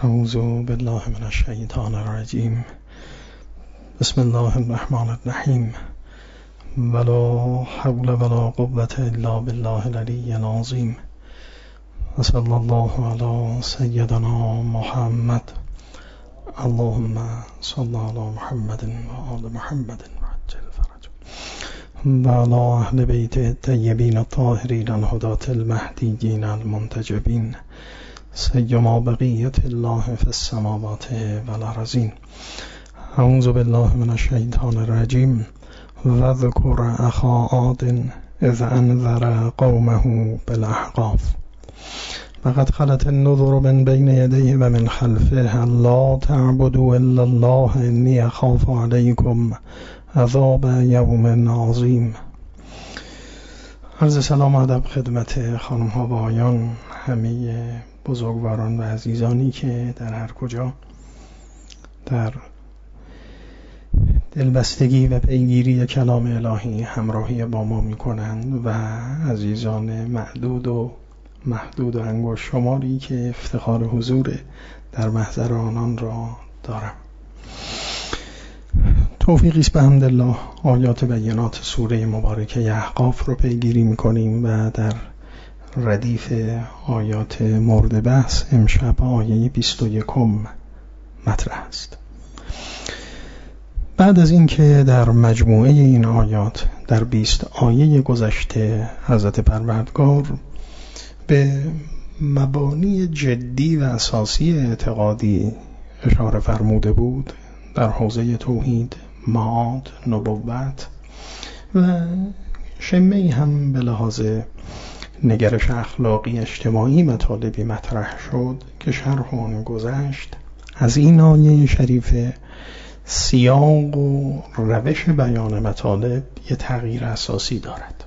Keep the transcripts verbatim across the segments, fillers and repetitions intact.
اعوذ بالله من الشیطان الرجیم. بسم الله الرحمن الرحیم. ولا حول ولا قوة الا بالله العلی العظیم. وصلی الله علی سیدنا محمد. اللهم صل علی محمد و آل محمد وعجل فرجهم و علی اهل بیت الطیبین الطاهرین الهداة المهدیین المنتجبین سیما بقیت الله فی السماوات والارضین. اعوذ بالله من الشیطان الرجیم. و ذکر اخا عاد اذ انذر قومه بالاحقاف. وقد خلت النذر من بین یدیه و من خلفه الا تعبدوا الا الله انی اخاف علیکم عذاب یوم عظیم. عرض سلام و ادب خدمت خانم ها و آقایان، همه بزرگواران و عزیزانی که در هر کجا در دلبستگی و پیگیری کلام الهی همراهی با ما می کنند و عزیزان معدود و محدود و انگشت شماری که افتخار حضور در محضر آنان را دارم. توفیقی است بحمدالله. آیات بینات سوره مبارکه احقاف رو پیگیری می کنیم و در ردیف آیات مورد بحث امشب آیه بیست و یکم مطرح است. بعد از اینکه در مجموعه این آیات در بیست آیه گذشته حضرت پروردگار به مبانی جدی و اساسی اعتقادی اشاره فرموده بود در حوزه توحید، معاد، نبوت و شمه‌ای هم به لحاظ نگرش اخلاقی اجتماعی مطالبی مطرح شد که شرح آن گذشت. از این آیه شریفه سیاق و روش بیان مطالب یه تغییر اساسی دارد.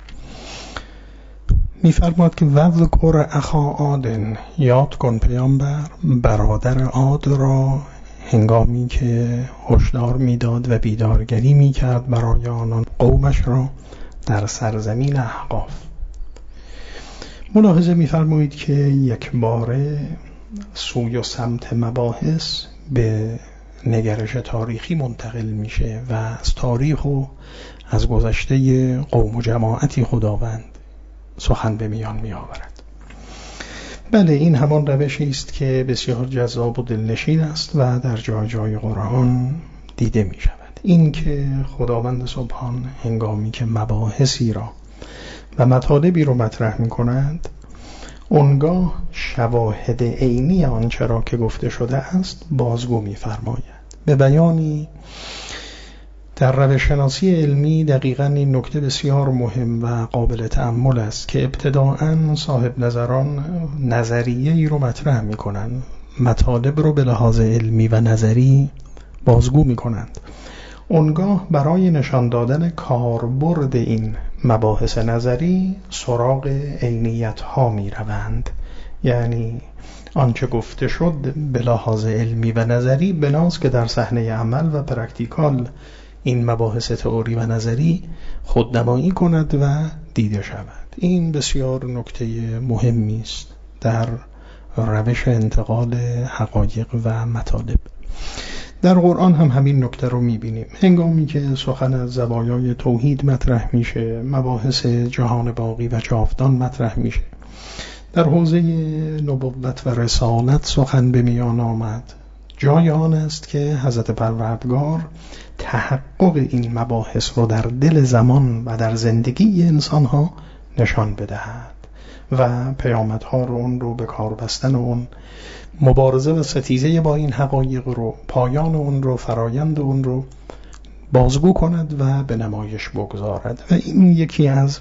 می‌فرماد که وذکر اخا عاد، یاد کن پیامبر برادر عاد را هنگامی که هشدار میداد و بیدارگری میکرد برای آنان قومش را در سرزمین احقاف. ملاحظه می‌فرمایید که یک باره سوی و سمت مباحث به نگرش تاریخی منتقل میشه و از تاریخ و از گذشته قوم و جماعتی خداوند سخن به میان می آورد. بله، این همان روشی است که بسیار جذاب و دلنشین است و در جای جای قرآن دیده می شود. این که خداوند سبحان هنگامی که مباحثی را و مطالبی رو مطرح می کند، اونگاه شواهد عینی آنچه را که گفته شده است بازگو می فرماید. به بیانی در روش شناسی علمی دقیقاً این نکته بسیار مهم و قابل تأمل است که ابتداءً صاحب نظران نظریه‌ای رو مطرح می کنند، مطالب رو به لحاظ علمی و نظری بازگو می کنند. اونگاه برای نشان دادن کاربرد این مباحث نظری سراغ عینیت ها می روند، یعنی آنچه گفته شد به لحاظ علمی و نظری بناست که در صحنه عمل و پرکتیکال این مباحث تئوری و نظری خودنمایی کند و دیده شود. این بسیار نکته مهمی است در روش انتقال حقایق و مطالب. در قرآن هم همین نکته رو می‌بینیم. هنگامی که سخن از زوایای توحید مطرح میشه، مباحث جهان باقی و جاودان مطرح میشه. در حوزه نبوت و رسالت سخن به میان آمد. جای آن است که حضرت پروردگار تحقق این مباحث رو در دل زمان و در زندگی انسان‌ها نشان بدهد و پیامدها رو اون رو به کار بستن اون، مبارزه و ستیزه با این حقایق رو، پایان اون رو، فرایند اون رو بازگو کند و به نمایش بگذارد. و این یکی از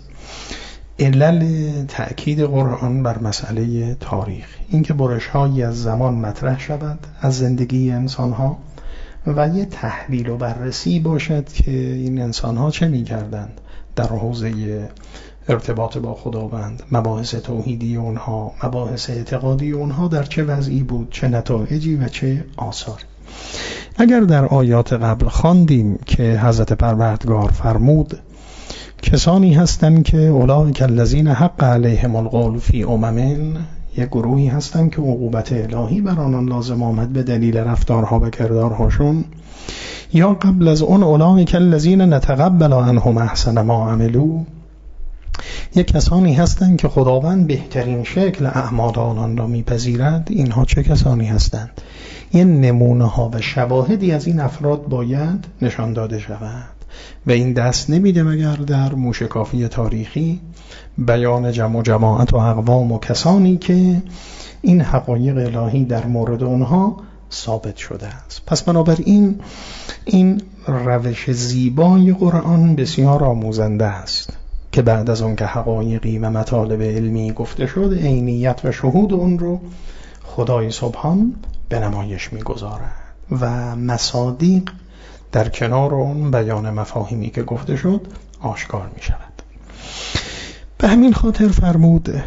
علل تأکید قرآن بر مسئله تاریخ، اینکه برش‌هایی از زمان مطرح شود از زندگی انسان‌ها و یه تحلیل و بررسی باشد که این انسان‌ها چه می‌کردند در حوزه ارتباط با خداوند، مباحث توحیدی اونها، مباحث اعتقادی اونها در چه وضعی بود، چه نتایجی و چه آثاری. اگر در آیات قبل خواندیم که حضرت پروردگار فرمود کسانی هستند که اولئک الذین حق علیهم القول فی امم، یک گروهی هستن که عقوبت الهی بر آنان لازم آمد به دلیل رفتارها و کردارهاشون، یا قبل از اون اولئک الذین نتقبل عنهم احسن ما عملوا، یک کسانی هستند که خداوند بهترین شکل اعمال آنان را میپذیرد. اینها چه کسانی هستند؟ یه نمونه ها و شواهدی از این افراد باید نشان داده شود و این دست نمیده مگر در موشکافی تاریخی بیان جمع و جماعت و اقوام و کسانی که این حقایق الهی در مورد اونها ثابت شده است. پس بنابراین این روش زیبای قرآن بسیار آموزنده است که بعد از اون که حقایقی و مطالب علمی گفته شد، عینیت و شهود اون رو خدای سبحان به نمایش میگذارد و مصادیق در کنار اون بیان مفاهیمی که گفته شد آشکار می شود. به همین خاطر فرمود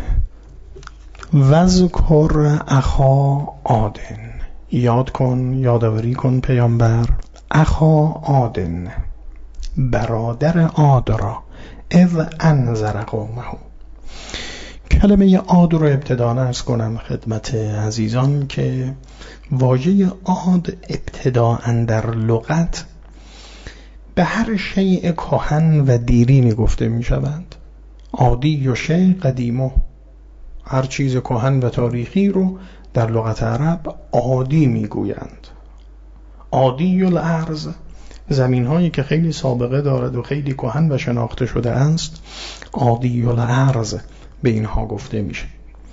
وذکر اخا عادن، یاد کن، یادآوری کن پیامبر، اخا عادن، برادر عاد را، اذ انذر قومه. کلمه عاد رو ابتدا عرض کنم خدمت عزیزان که واژه عاد ابتداءً در لغت به هر شیء کهن و دیرینی گفته می شود. عادی و شیء قدیمه، هر چیز کهن و تاریخی رو در لغت عرب عادی می گویند. عادی الارض، زمین هایی که خیلی سابقه دارد و خیلی کهن و شناخته شده است، عادی الارض به اینها گفته میشه.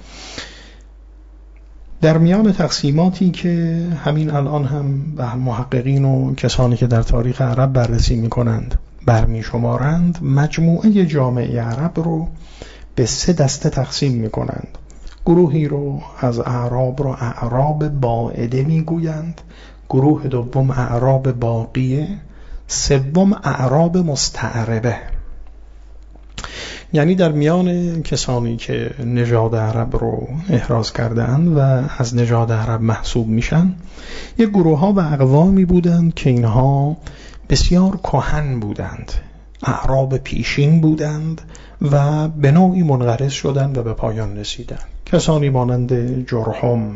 در میان تقسیماتی که همین الان هم به محققین و کسانی که در تاریخ عرب بررسی میکنند برمی شمارند، مجموعه جامعه عرب رو به سه دسته تقسیم میکنند. گروهی رو از اعراب رو اعراب باعده میگویند، گروه دوم اعراب باقیه، سوم اعراب مستعربه. یعنی در میان کسانی که نژاد عرب رو احراز کردند و از نژاد عرب محسوب میشن، یک گروه ها و اقوامی بودند که اینها بسیار کهن بودند، اعراب پیشین بودند و به نوعی منقرض شدند و به پایان رسیدند. کسانی مانند جرهم،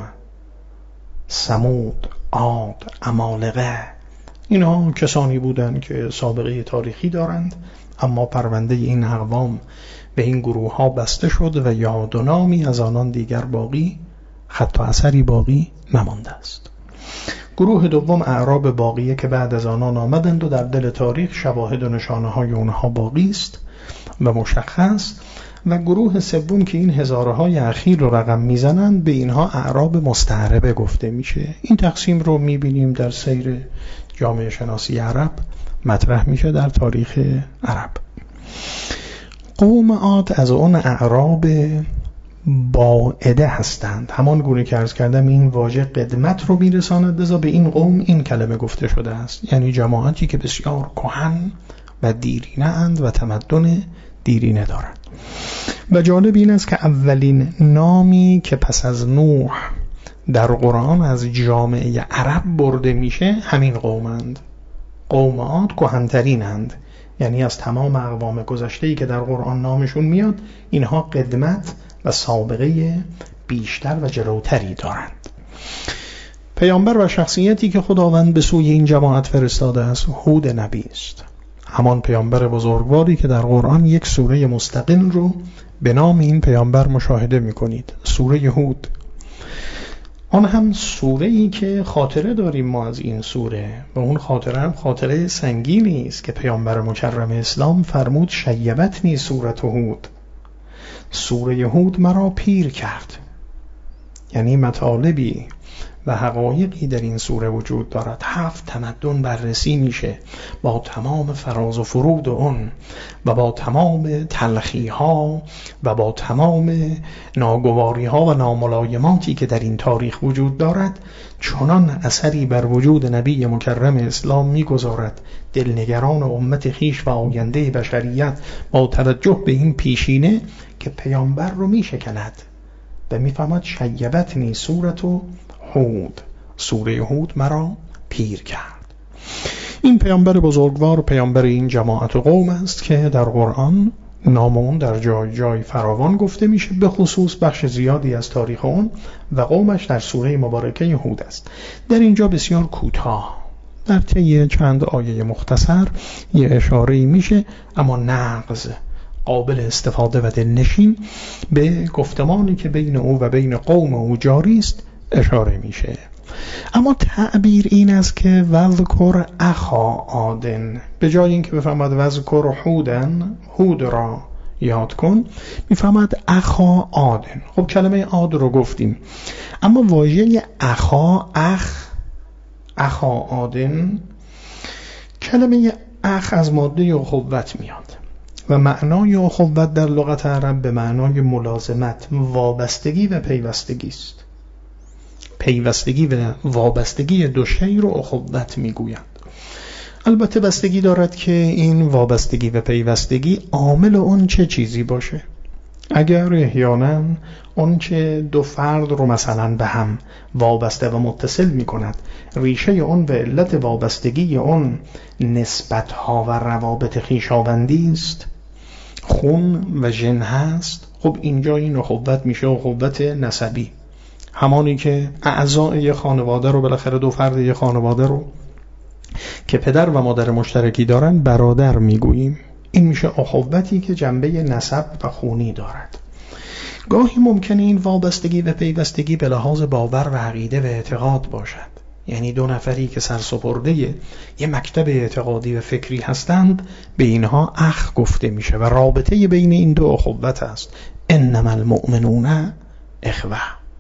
ثمود، عاد، عمالقه، اینها کسانی بودند که سابقه تاریخی دارند، اما پرونده این اقوام به این گروه ها بسته شد و یاد و نامی از آنان دیگر باقی، خط و اثری باقی نمانده است. گروه دوم اعراب باقیه که بعد از آنان آمدند و در دل تاریخ شواهد و نشانه های اونها باقی است و مشخص، و گروه سوم که این هزاره های اخیر رو رقم میزنند به اینها اعراب مستعربه گفته میشه. این تقسیم رو میبینیم در سیر جامعه شناسی عرب مطرح میشه در تاریخ عرب. قوم عاد از اون اعراب باعده هستند، همان گونه که عرض کردم این واژه قدمت رو میرساند، لذا به این قوم این کلمه گفته شده است، یعنی جماعتی که بسیار کهن و دیرینه اند و تمدن دیرینه دارند. و جالب این است که اولین نامی که پس از نوح در قرآن از جامعه عرب برده میشه همین قومند. قوم عاد کهن‌ترینند، یعنی از تمام اقوام گذشته‌ای که در قرآن نامشون میاد اینها قدمت و سابقه بیشتر و جلوتری دارند. پیامبر و شخصیتی که خداوند به سوی این جماعت فرستاده است هود نبی است، همان پیامبر بزرگواری که در قرآن یک سوره مستقل رو به نام این پیامبر مشاهده میکنید، سوره هود. آن هم سوره‌ای که خاطره داریم ما از این سوره و اون خاطره هم خاطره سنگینی است که پیامبر مکرم اسلام فرمود شیبتنی سوره هود، سوره هود مرا پیر کرد. یعنی مطالبی و حقایقی در این سوره وجود دارد، هفت تمدن بررسی میشه با تمام فراز و فرود اون و با تمام تلخی ها و با تمام ناگواری ها و ناملایماتی که در این تاریخ وجود دارد، چنان اثری بر وجود نبی مکرم اسلام میگذارد دلنگران امت خیش و آینده بشریت با توجه به این پیشینه که پیامبر رو میشکند و میفهمد شیبتنی سوره هود، سوره هود مرا پیر کرد. این پیامبر بزرگوار پیامبر این جماعت و قوم است که در قرآن نام اون در جای جای فراوان گفته میشه، به خصوص بخش زیادی از تاریخ اون و قومش در سوره مبارکه هود است. در اینجا بسیار کوتاه در طی چند آیه مختصر یه اشاره‌ای میشه، اما نغز قابل استفاده و دلنشین به گفتمانی که بین او و بین قوم او جاری است اشاره میشه. اما تعبیر این است که وذکر اخا عادن، به جای اینکه بفهمد وذکر هودن، هود را یاد کن، میفهمد اخا عادن. خب کلمه عاد رو گفتیم، اما واژه اخا، اخ، اخا عادن، کلمه اخ از ماده اخوت میاد و معنای اخوت در لغت عرب به معنای ملازمت، وابستگی و پیوستگی است. پیوستگی و وابستگی دو شی رو اخوت میگویند. البته بستگی دارد که این وابستگی و پیوستگی عامل اون چه چیزی باشه. اگر احیانا اون چه دو فرد رو مثلا به هم وابسته و متصل می کند، ریشه اون و علت وابستگی اون نسبت ها و روابط خویشاوندی است، خون و ژن هست، خب اینجا این اخوت میشه اخوت نسبی، همانی که اعضای یه خانواده رو، بالاخره دو فرد یه خانواده رو که پدر و مادر مشترکی دارن برادر میگوییم. این میشه اخوتی که جنبه نسب و خونی دارد. گاهی ممکنه این وابستگی و پیوستگی به لحاظ باور و عقیده و اعتقاد باشد، یعنی دو نفری که سرسپرده یه مکتب اعتقادی و فکری هستند به اینها اخ گفته میشه و رابطه بین این دو اخوت است. انما المؤمنون اخوه.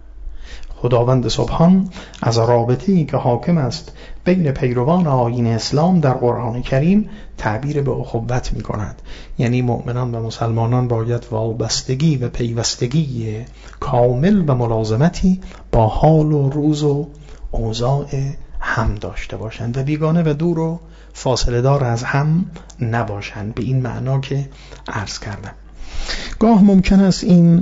خداوند سبحان از رابطه‌ای که حاکم است بین پیروان آیین اسلام در قرآن کریم تعبیر به اخوت می کند، یعنی مؤمنان و مسلمانان باید وابستگی و پیوستگی کامل و ملازمتی با حال و روز و اوضاع هم داشته باشند و بیگانه و دور و فاصله دار از هم نباشند، به این معنا که عرض کردم. گاه ممکن است این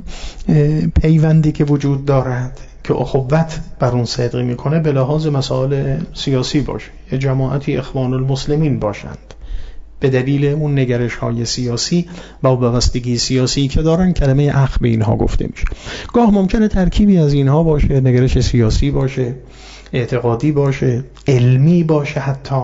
پیوندی که وجود دارد که اخوت بر اون صدق میکنه به لحاظ مسائل سیاسی باشه، یه جماعتی اخوان المسلمین باشند، به دلیل اون نگرش های سیاسی و وابستگی سیاسی که دارن کلمه اخ به اینها گفته میشه. گاه ممکنه ترکیبی از اینها باشه، نگرش سیاسی باشه، اعتقادی باشه، علمی باشه حتی.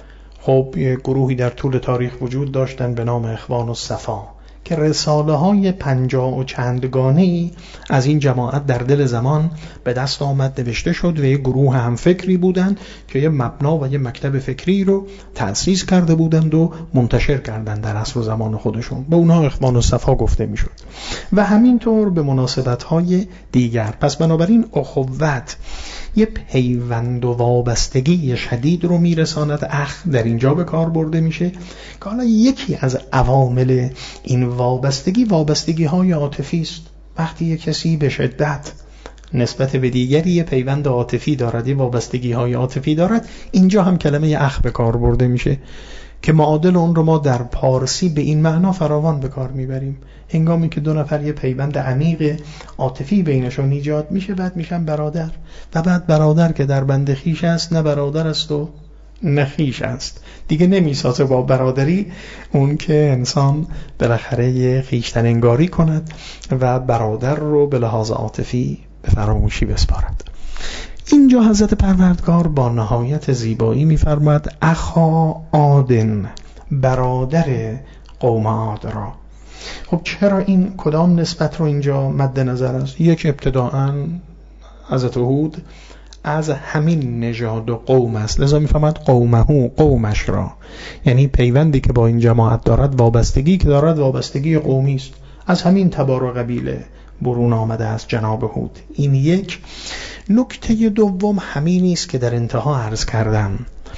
خب یه گروهی در طول تاریخ وجود داشتن به نام اخوان الصفا که رساله های پنجاه و چندگانه‌ای از این جماعت در دل زمان به دست آمد، نوشته شد و یه گروه هم فکری بودند که یه مبنا و یه مکتب فکری رو تأسیس کرده بودند و منتشر کردند در عصر و زمان خودشون. به اونها اخوان الصفا گفته میشد و همینطور به مناسبت‌های دیگر. پس بنابراین اخوت یه پیوند و وابستگی شدید رو میرساند. اخ در اینجا به کار برده میشه که حالا یکی از عوامل این وابستگی وابستگی های عاطفی است. وقتی یک کسی به شدت نسبت به دیگری یه پیوند عاطفی دارد، یه وابستگی های عاطفی دارد، اینجا هم کلمه اخ به کار برده میشه که معادل اون رو ما در پارسی به این معنا فراوان به کار میبریم. هنگامی که دو نفر یه پیوند عمیق عاطفی بینشون ایجاد میشه، بعد میشن برادر، و بعد برادر که در بند خویش است نه برادر است و نه خویش است، دیگه نمیسازه با برادری اون که انسان بالاخره خویشتن انگاری کند و برادر رو به لحاظ عاطفی به فراموشی بسپارد. اینجا حضرت پروردگار با نهایت زیبایی می‌فرماید اخا عادن، برادر قوم عاد را. خب چرا این کدام نسبت رو اینجا مد نظر است؟ یک، ابتداءً حضرت هود از همین نژاد و قوم است، لذا می‌فرماید قومهو، قومش را، یعنی پیوندی که با این جماعت دارد، وابستگی که دارد وابستگی قومی است، از همین تبار و قبیله برون آمده است جناب هود. این یک. نکته دوم همینی است که در انتها عرض کردم.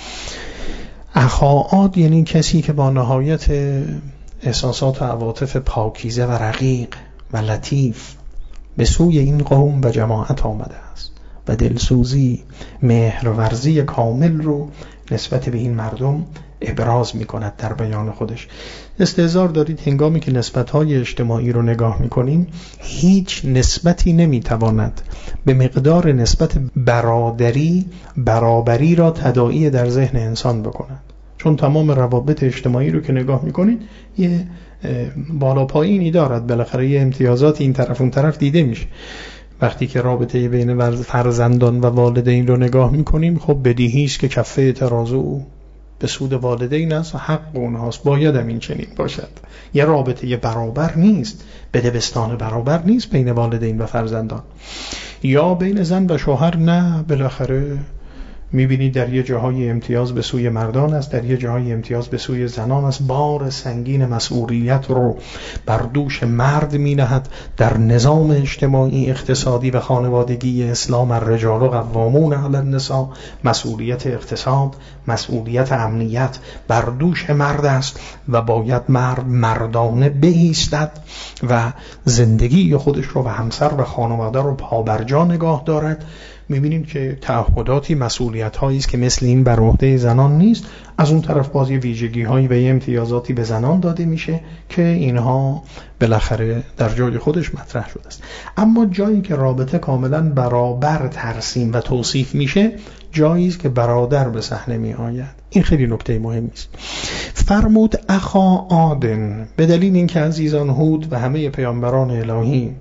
اخا عاد یعنی کسی که با نهایت احساسات و عواطف پاکیزه و رقیق و لطیف به سوی این قوم و جماعت آمده است و دلسوزی، مهرورزی کامل رو نسبت به این مردم ابراز می کند در بیان خودش. استحضار دارید هنگامی که نسبت‌های اجتماعی رو نگاه می‌کنیم، هیچ نسبتی نمی‌تواند به مقدار نسبت برادری برابری را تداعی در ذهن انسان بکند، چون تمام روابط اجتماعی رو که نگاه می‌کنید یه بالا پایینی دارد، بالاخره یه امتیازات این طرف اون طرف دیده میشه. وقتی که رابطه بین فرزندان و والدین رو نگاه میکنیم، خب بدیهی است که کفه ترازو به سود والدین است و حق اونهاست، باید هم این چنین باشد. یه رابطه برابر نیست، بدبستان برابر نیست بین والدین و فرزندان یا بین زن و شوهر. نه، بالاخره میبینید در یه جاهای امتیاز به سوی مردان است، در یه جاهای امتیاز به سوی زنان است. بار سنگین مسئولیت رو بر دوش مرد مینهد. در نظام اجتماعی، اقتصادی و خانوادگی اسلام الرجال قوامون علی النساء، مسئولیت اقتصاد، مسئولیت امنیت بر دوش مرد است و باید مرد مردانه بایستد و زندگی خودش رو و همسر و خانواده رو پابرجا نگاه دارد. می‌بینیم که تعهداتی، مسئولیت‌هایی است که مثل این بر عهده زنان نیست. از اون طرف باز ویژگی‌هایی و امتیازاتی به زنان داده میشه که اینها بالاخره در جای خودش مطرح شده است. اما جایی که رابطه کاملا برابر ترسیم و توصیف میشه، جایی است که برادر به صحنه میآید. این خیلی نکته مهمی است. فرمود اخا عادن، به دلیل اینکه عزیزان هود و همه پیامبران الهی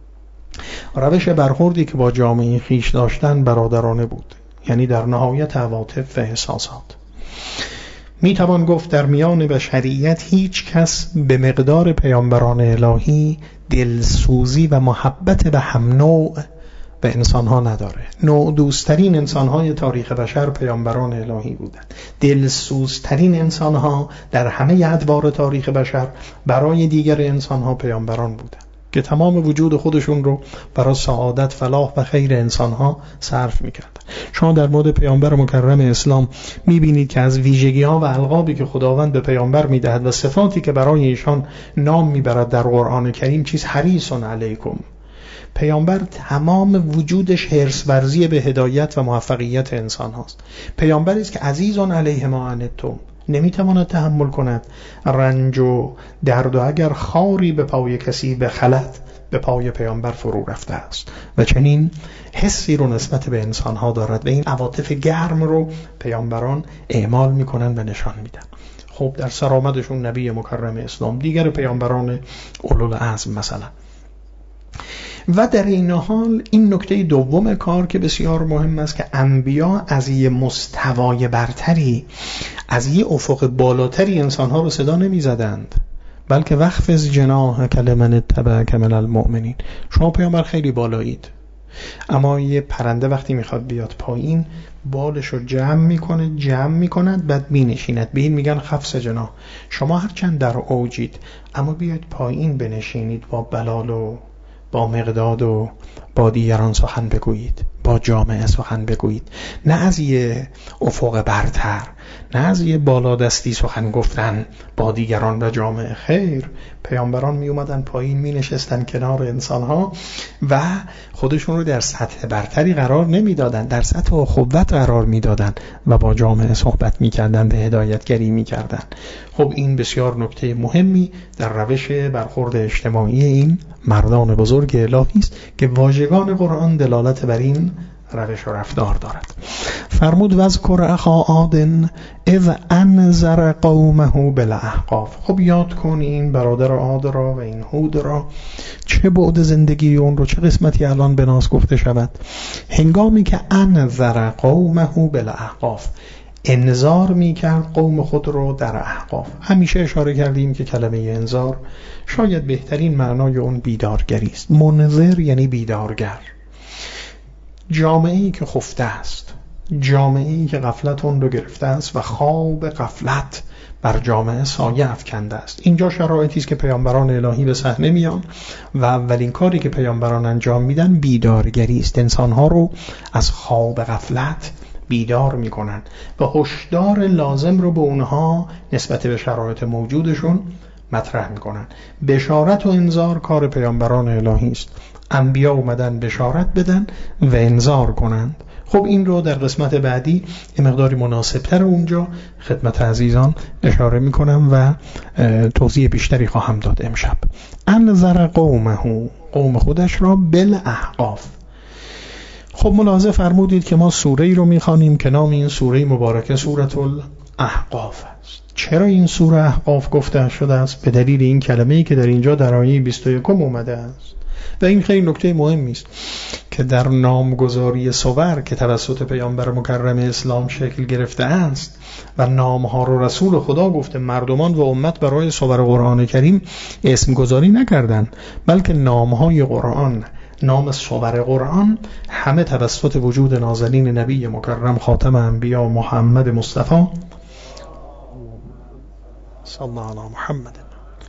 روش برخوردی که با جامعه خیش داشتن برادرانه بود، یعنی در نهایت عواطف و احساسات. می توان گفت در میان بشریت هیچ کس به مقدار پیامبران الهی دلسوزی و محبت به هم نوع به انسانها نداره. نوع دوستترین انسانهای تاریخ بشر پیامبران الهی بودند. دلسوزترین انسانها در همه ادوار تاریخ بشر برای دیگر انسانها پیامبران بودند که تمام وجود خودشون رو برای سعادت، فلاح و خیر انسانها صرف میکردن. شما در مورد پیامبر مکرم اسلام میبینید که از ویژگی‌ها و القابی که خداوند به پیامبر میدهد و صفاتی که برای ایشان نام میبرد در قرآن کریم چیز حریص علیکم. پیامبر تمام وجودش حرص ورزی به هدایت و موفقیت انسان هاست. پیامبری است که عزیزان علیه ما عنتم، نمیتواند تحمل کند رنج و درد و اگر خاری به پای کسی بخلد به پای پیامبر فرو رفته است و چنین حسی رو نسبت به انسانها دارد و این عواطف گرم رو پیامبران اعمال میکنن و نشان میدن. خب در سرآمدشون نبی مکرم اسلام، دیگر پیامبران اولوالعزم مثلا. و در این حال این نکته دوم کار که بسیار مهم است که انبیا از یه مستوای برتری، از یه افق بالاتری انسانها رو صدا نمی زدند، بلکه وخفض جناحک لمن اتبعک من المؤمنین. شما پیامبر خیلی بالایید، اما یه پرنده وقتی میخواد بیاد پایین بالش رو جمع میکنه جمع میکند بعد مینشیند. به این میگن خفض جناح. شما هرچند در اوجید اما بیاید پایین بنشینید، با بلال و با مقداد و با دیگران سخن بگویید، با جامعه سخن بگویید، نه از یه افق برتر، نه از یه بالادستی سخن گفتن با دیگران و جامعه. خیر، پیامبران می اومدن پایین، می نشستن کنار انسانها و خودشون رو در سطح برتری قرار نمی دادن، در سطح اخوت قرار می دادن و با جامعه صحبت می کردن، به هدایتگری می کردن. خب این بسیار نکته مهمی در روش برخورد اجتماعی این مردان بزرگ الهی است که واژگان قرآن دلالت بر این روش و رفتار دارد. فرمود وذکر اخا عاد اذ انذر قومه بالاحقاف. خب یاد کن این برادر عاد را و این هود را، چه بعد زندگی اون رو، چه قسمتی الان به ناس گفته شود. هنگامی که انذر قومه بالاحقاف، انذار میکرد قوم خود رو در احقاف. همیشه اشاره کردیم که کلمه انذار شاید بهترین معنای اون بیدارگری است. منذر یعنی بیدارگر. جامعه‌ای که خفته است، جامعه‌ای که غفلت اون رو گرفته است و خواب غفلت بر جامعه سایه افکنده است. اینجا شرایطی است که پیامبران الهی به صحنه میان و اولین کاری که پیامبران انجام میدن بیدارگری است. انسانها رو از خواب غفلت بیدار میکنن و هشدار لازم رو به اونها نسبت به شرایط موجودشون مطرح میکنن. بشارت و انذار کار پیامبران الهی است. انبیا اومدن بشارت بدن و انذار کنند. خب این رو در قسمت بعدی یه مقداری مناسبتر اونجا خدمت عزیزان اشاره میکنم و توضیح بیشتری خواهم داد امشب. انذر قومه، قوم خودش را بالاحقاف. خب ملاحظه فرمودید که ما سوره‌ای رو میخوانیم که نام این سوره مبارکه سورة الاحقاف است. است. چرا این سوره احقاف گفته شده است؟ به دلیل این کلمه‌ای که در اینجا در آیه بیست و یک اومده است. و این خیلی نکته مهمی است که در نامگذاری صور که توسط پیامبر مکرم اسلام شکل گرفته است و نامها رو رسول خدا گفته، مردمان و امت برای صور قرآن کریم اسم گذاری نکردند، بلکه نامهای قرآن، نام صور قرآن همه توسط وجود نازنین نبی مکرم خاتم انبیا محمد مصطفی صلی الله علی محمد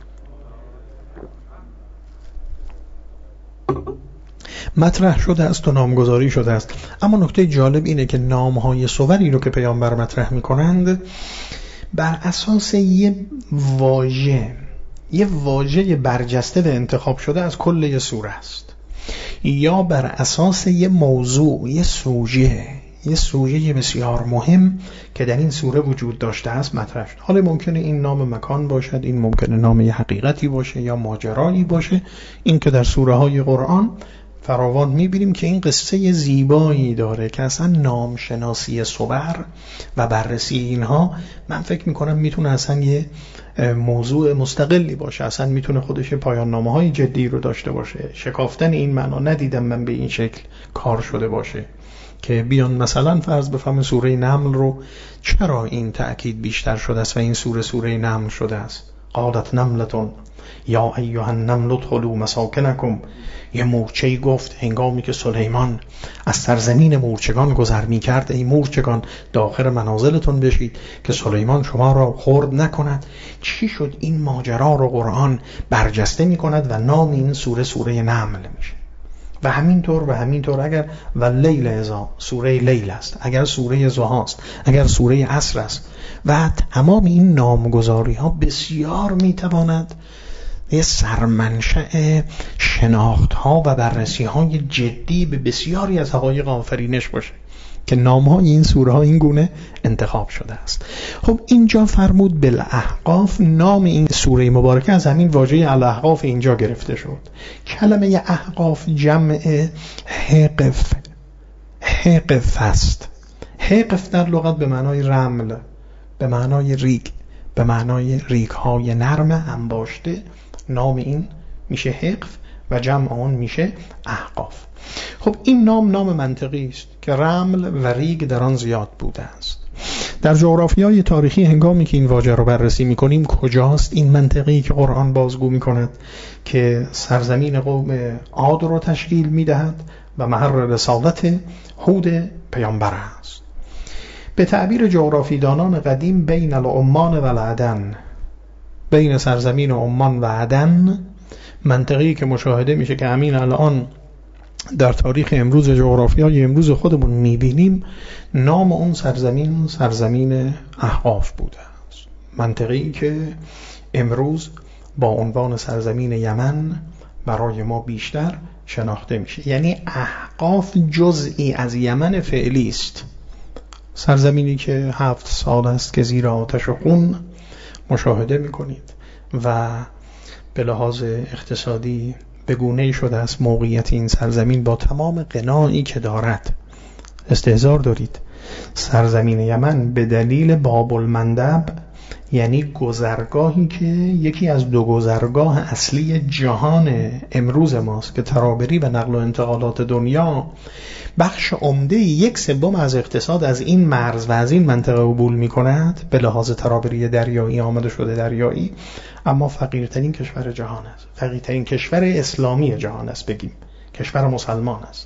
مطرح شده است و نامگذاری شده است. اما نکته جالب اینه که نامهای صوری رو که پیامبر مطرح میکنند بر اساس یه واژه یه واژه برجسته و انتخاب شده از کل یه سوره است، یا بر اساس یه موضوع، یه سوژه یه سوژه بسیار مهم که در این سوره وجود داشته است مطرح شد. حالا ممکنه این نام مکان باشد، این ممکنه نام یه حقیقتی باشه یا ماجرایی باشه. این که در سوره های قرآن فراوان میبینیم که این قصه زیبایی داره که اصلا نام شناسی صور و بررسی اینها من فکر میکنم میتونه اصلا یه موضوع مستقلی باشه، اصلا میتونه خودش پایان نامه های جدی رو داشته باشه. شکافتن این معنا ندیدم من به این شکل کار شده باشه که بیان مثلا فرض بفهم سوره نمل رو چرا این تأکید بیشتر شده است و این سوره سوره نمل شده است. قالت نملتون یا ایها النمل ادخلوا مساکنکم. یه مورچه‌ای گفت هنگامی که سلیمان از سرزمین مورچگان گذر می‌کرد، ای مورچگان داخل منازلتون بشید که سلیمان شما را خورد نکند. چی شد؟ این ماجرا رو قرآن برجسته می‌کند و نام این سوره سوره نمل میشه. و همینطور و همینطور اگر و لیل اذا سوره لیل است، اگر سوره ضحی است، اگر سوره عصر است، و تمام این نامگذاری ها بسیار میتواند یه سرمنشأ شناخت ها و بررسی های جدی به بسیاری از حقایق آفرینش باشه که نام های این سوره ها این گونه انتخاب شده است. خب اینجا فرمود بالاحقاف، نام این سوره مبارکه از همین واژه الاحقاف اینجا گرفته شد. کلمه احقاف جمع حقف حقف است. حقف در لغت به معنای رمل، به معنای ریگ، به معنای ریگ های نرم انباشته. نام این میشه حقف و جمع آن میشه احقاف. خب این نام نام منطقی است که رمل و ریگ در آن زیاد بوده است. در جغرافیای تاریخی هنگامی که این واژه رو بررسی میکنیم کجاست این منطقی که قرآن بازگو میکند که سرزمین قوم عاد رو تشکیل میدهد و محل رسالت هود پیامبر است. به تعبیر جغرافیدانان قدیم بین العمان و العدن، بین سرزمین عمان و عدن، منطقی که مشاهده میشه که همین الان در تاریخ امروز جغرافیای امروز خودمون میبینیم، نام اون سرزمین سرزمین احقاف بوده است. منطقی که امروز با عنوان سرزمین یمن برای ما بیشتر شناخته میشه. یعنی احقاف جزئی از یمن فعلی است، سرزمینی که هفت سال است که زیر آتش و خون مشاهده میکنید و به لحاظ اقتصادی به گونه‌ای شده است موقعیت این سرزمین با تمام غنایی که دارد. استحضار دارید سرزمین یمن به دلیل باب المندب، یعنی گذرگاهی که یکی از دو گذرگاه اصلی جهان امروز ماست که ترابری و نقل و انتقالات دنیا بخش عمده یک سوم از اقتصاد از این مرز و از این منطقه عبور می کند. به لحاظ ترابری دریایی آمده شده دریایی، اما فقیرترین کشور جهان است، فقیرترین کشور اسلامی جهان است، بگیم کشور مسلمان است.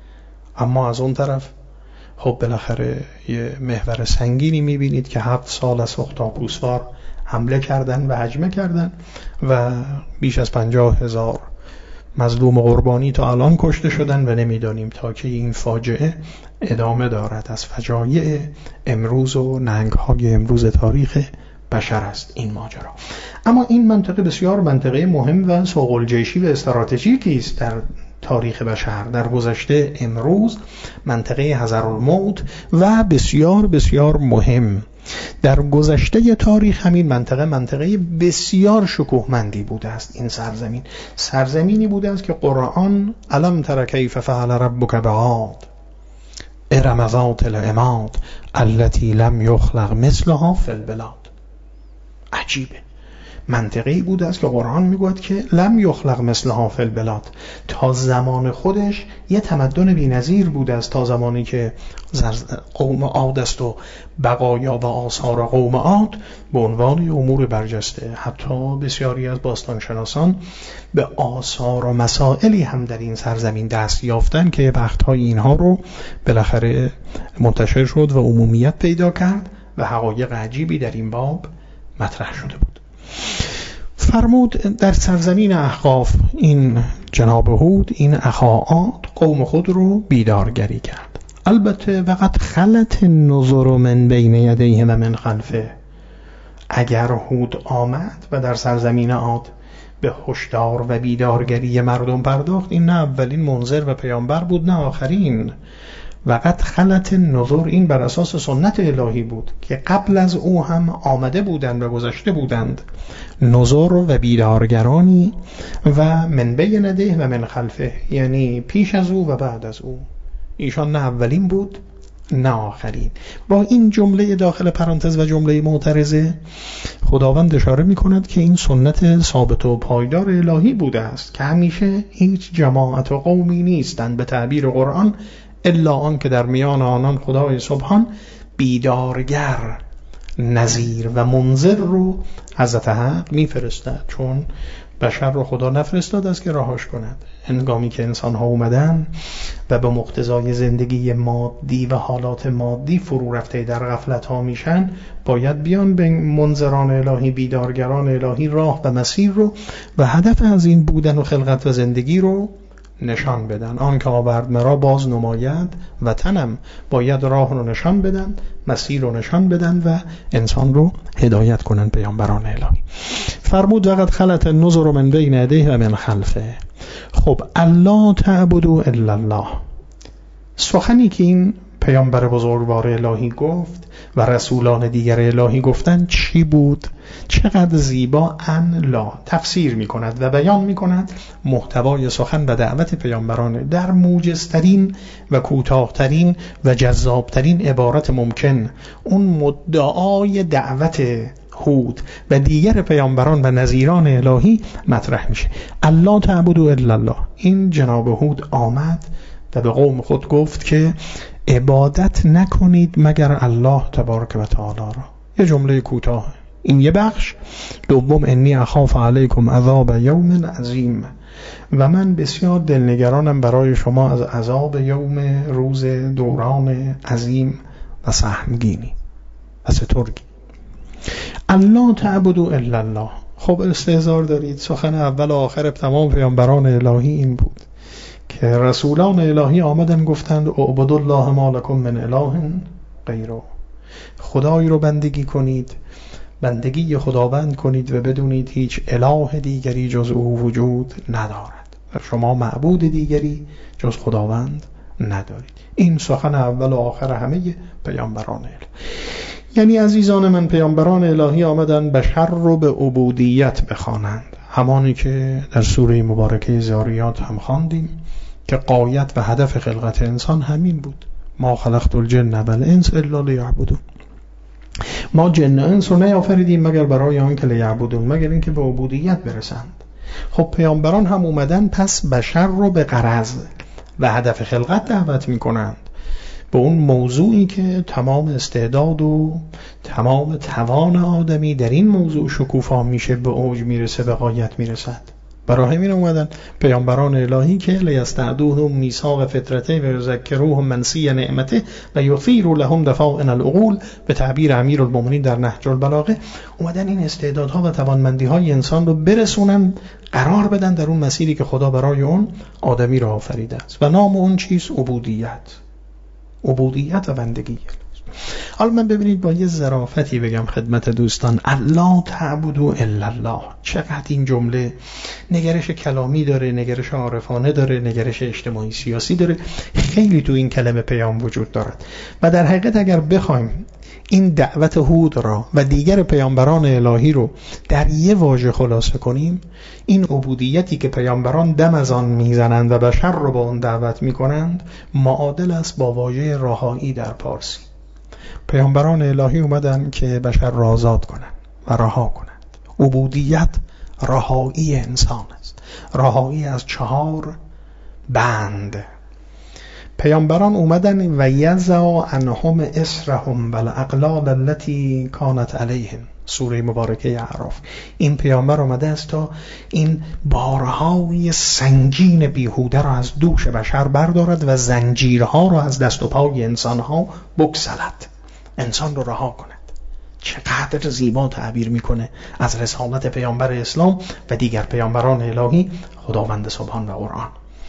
اما از اون طرف خب بالاخره یه محور سنگینی میبینید که هفت سال از اختاپوسوار حمله کردن و هجمه کردن و بیش از پنجاه هزار مظلوم و قربانی تا الان کشته شدن و نمیدانیم تا که این فاجعه ادامه دارد. از فجایع امروز و ننگ‌های امروز تاریخ بشر است این ماجرا. اما این منطقه بسیار منطقه مهم و سوق‌الجیشی و استراتژیکی است در تاریخ بشر، در گذشته، امروز، منطقه حضرالموت و بسیار بسیار مهم. در گذشته تاریخ همین منطقه منطقه بسیار شکوهمندی بوده است. این سرزمین سرزمینی بوده است که قرآن الم تر کیف فعل ربک بعاد ارم ذات العماد التي لم یخلق مثلها فی البلاد. عجیبه. منطقی بود است که قرآن میگوید که لم یخلق مثلها فی البلاد، تا زمان خودش یه تمدن بی‌نظیر بود است، تا زمانی که قوم عاد است و بقایا و آثار قوم عاد به عنوان امور برجسته. حتی بسیاری از باستانشناسان به آثار و مسائلی هم در این سرزمین دست یافتن که وقتهای اینها رو بالاخره منتشر شد و عمومیت پیدا کرد و حقایق عجیبی در این باب مطرح شده بود. فرمود در سرزمین احقاف این جناب هود، این اخا عاد، قوم خود رو بیدارگری کرد. البته وقت خلت النذر من بین یدیه و من خلفه، اگر هود آمد و در سرزمین عاد به هشدار و بیدارگری مردم پرداخت، این نه اولین منذر و پیامبر بود نه آخرین. وقت خلت النذر این بر اساس سنت الهی بود که قبل از او هم آمده بودند و گذشته بودند نذر و بیدارگرانی، و من بین یدیه و من خلفه، یعنی پیش از او و بعد از او. ایشان نه اولین بود نه آخرین. با این جمله داخل پرانتز و جمله معترضه خداوند اشاره می کند که این سنت ثابت و پایدار الهی بوده است که همیشه هیچ جماعت و قومی نیستند به تعبیر قرآن الا آن که در میان آنان خدای سبحان بیدارگر، نذیر و منذر رو حضرت حق میفرستد، چون بشر رو خدا نفرستاد است که راهاش کند. هنگامی که انسان ها اومدن و به مقتضای زندگی مادی و حالات مادی فرو رفته در غفلت ها میشن، باید بیان به منذران الهی، بیدارگران الهی راه و مسیر رو و هدف از این بودن و خلقت و زندگی رو نشان بدن. آن که آورد مرا باز نماید وطنم، باید راه رو نشان بدن، مسیر رو نشان بدن و انسان رو هدایت کنن پیامبران الهی. فرمود وقت خلت النذر من بین یدیه و من خلفه. خب الا تعبدوا الا الله، سخنی که این پیامبر بزرگوار الهی گفت و رسولان دیگر الهی گفتن چی بود؟ چقدر زیبا ان لا تفسیر می کند و بیان می کند محتوای سخن و دعوت پیامبران در موجزترین و کوتاهترین و جذابترین عبارت ممکن. اون مدعای دعوت هود و دیگر پیامبران و نذیران الهی مطرح میشه. الا تعبدوا الا الله، این جناب هود آمد و به قوم خود گفت که عبادت نکنید مگر الله تبارک و تعالی را. یه جمله کوتاه این یه بخش. دوم انی اخاف علیکم عذاب یوم عظیم، و من بسیار دلنگرانم برای شما از عذاب یوم، روز دوران عظیم و سهمگینی و سترگی. الله تعبدوا الا الله. خب استهزار دارید، سخن اول و آخر تمام پیامبران الهی این بود که رسولان الهی آمدن گفتند اعبدوا الله ما لکم من اله غیره، خدای رو بندگی کنید، بندگی خداوند کنید و بدونید هیچ اله دیگری جز او وجود ندارد و شما معبود دیگری جز خداوند ندارید. این سخن اول و آخر همه پیامبران الهی. یعنی عزیزان من، پیامبران الهی آمدن بشر رو به عبودیت بخوانند، همانی که در سوره مبارکه ذاریات هم خواندیم که غایت و هدف خلقت انسان همین بود. ما خلقت الجن والانس الا لیعبدون. ما جن و انس رو نیافریدیم مگر برای آن که لیعبدون، مگر اینکه به عبودیت برسند. خب پیامبران هم اومدن پس بشر رو به غرض و هدف خلقت دعوت میکنند، به اون موضوعی که تمام استعداد و تمام توان آدمی در این موضوع شکوفا میشه، به اوج میرسه، به غایت میرسد. برای همین اومدن پیامبران الهی که لیستعدوهم میثاق فطرته و یذکروهم منسی نعمته و یثیروا لهم دفائن العقول، به تعبیر امیرالمومنین در نهج البلاغه، اومدن این استعدادها و توانمندی‌های انسان رو برسونن، قرار بدن در اون مسیری که خدا برای اون آدمی را آفریده است و نام اون چیز عبودیت، عبودیت و بندگی. حالا من ببینید با یه ظرافتی بگم خدمت دوستان، الله تعبدوا الا الله، چقدر این جمله نگرش کلامی داره، نگرش عارفانه داره، نگرش اجتماعی سیاسی داره، خیلی تو این کلمه پیام وجود دارد. و در حقیقت اگر بخوایم این دعوت هود را و دیگر پیامبران الهی رو در یه واژه خلاصه کنیم، این عبودیتی که پیامبران دم از آن میزنند و بشر رو با اون دعوت میکنند معادل است با واژه رهایی در پارسی. پیامبران الهی اومدن که بشر را آزاد کنن و رها کنند. عبودیت رهایی انسان است، رهایی از چهار بند. پیامبران اومدن و یزع عنهم اسرهم والاغلال التي کانت علیهم، سوره مبارکه اعراف. این پیامبر اومده است تا این بارهای سنگین بیهوده را از دوش بشر بردارد و زنجیرها را از دست و پای انسانها بگسلد، انسان رو رها کند. چقدر زیبا تعبیر میکنه از رسالت پیامبر اسلام و دیگر پیامبران الهی خداوند سبحان و قرآن.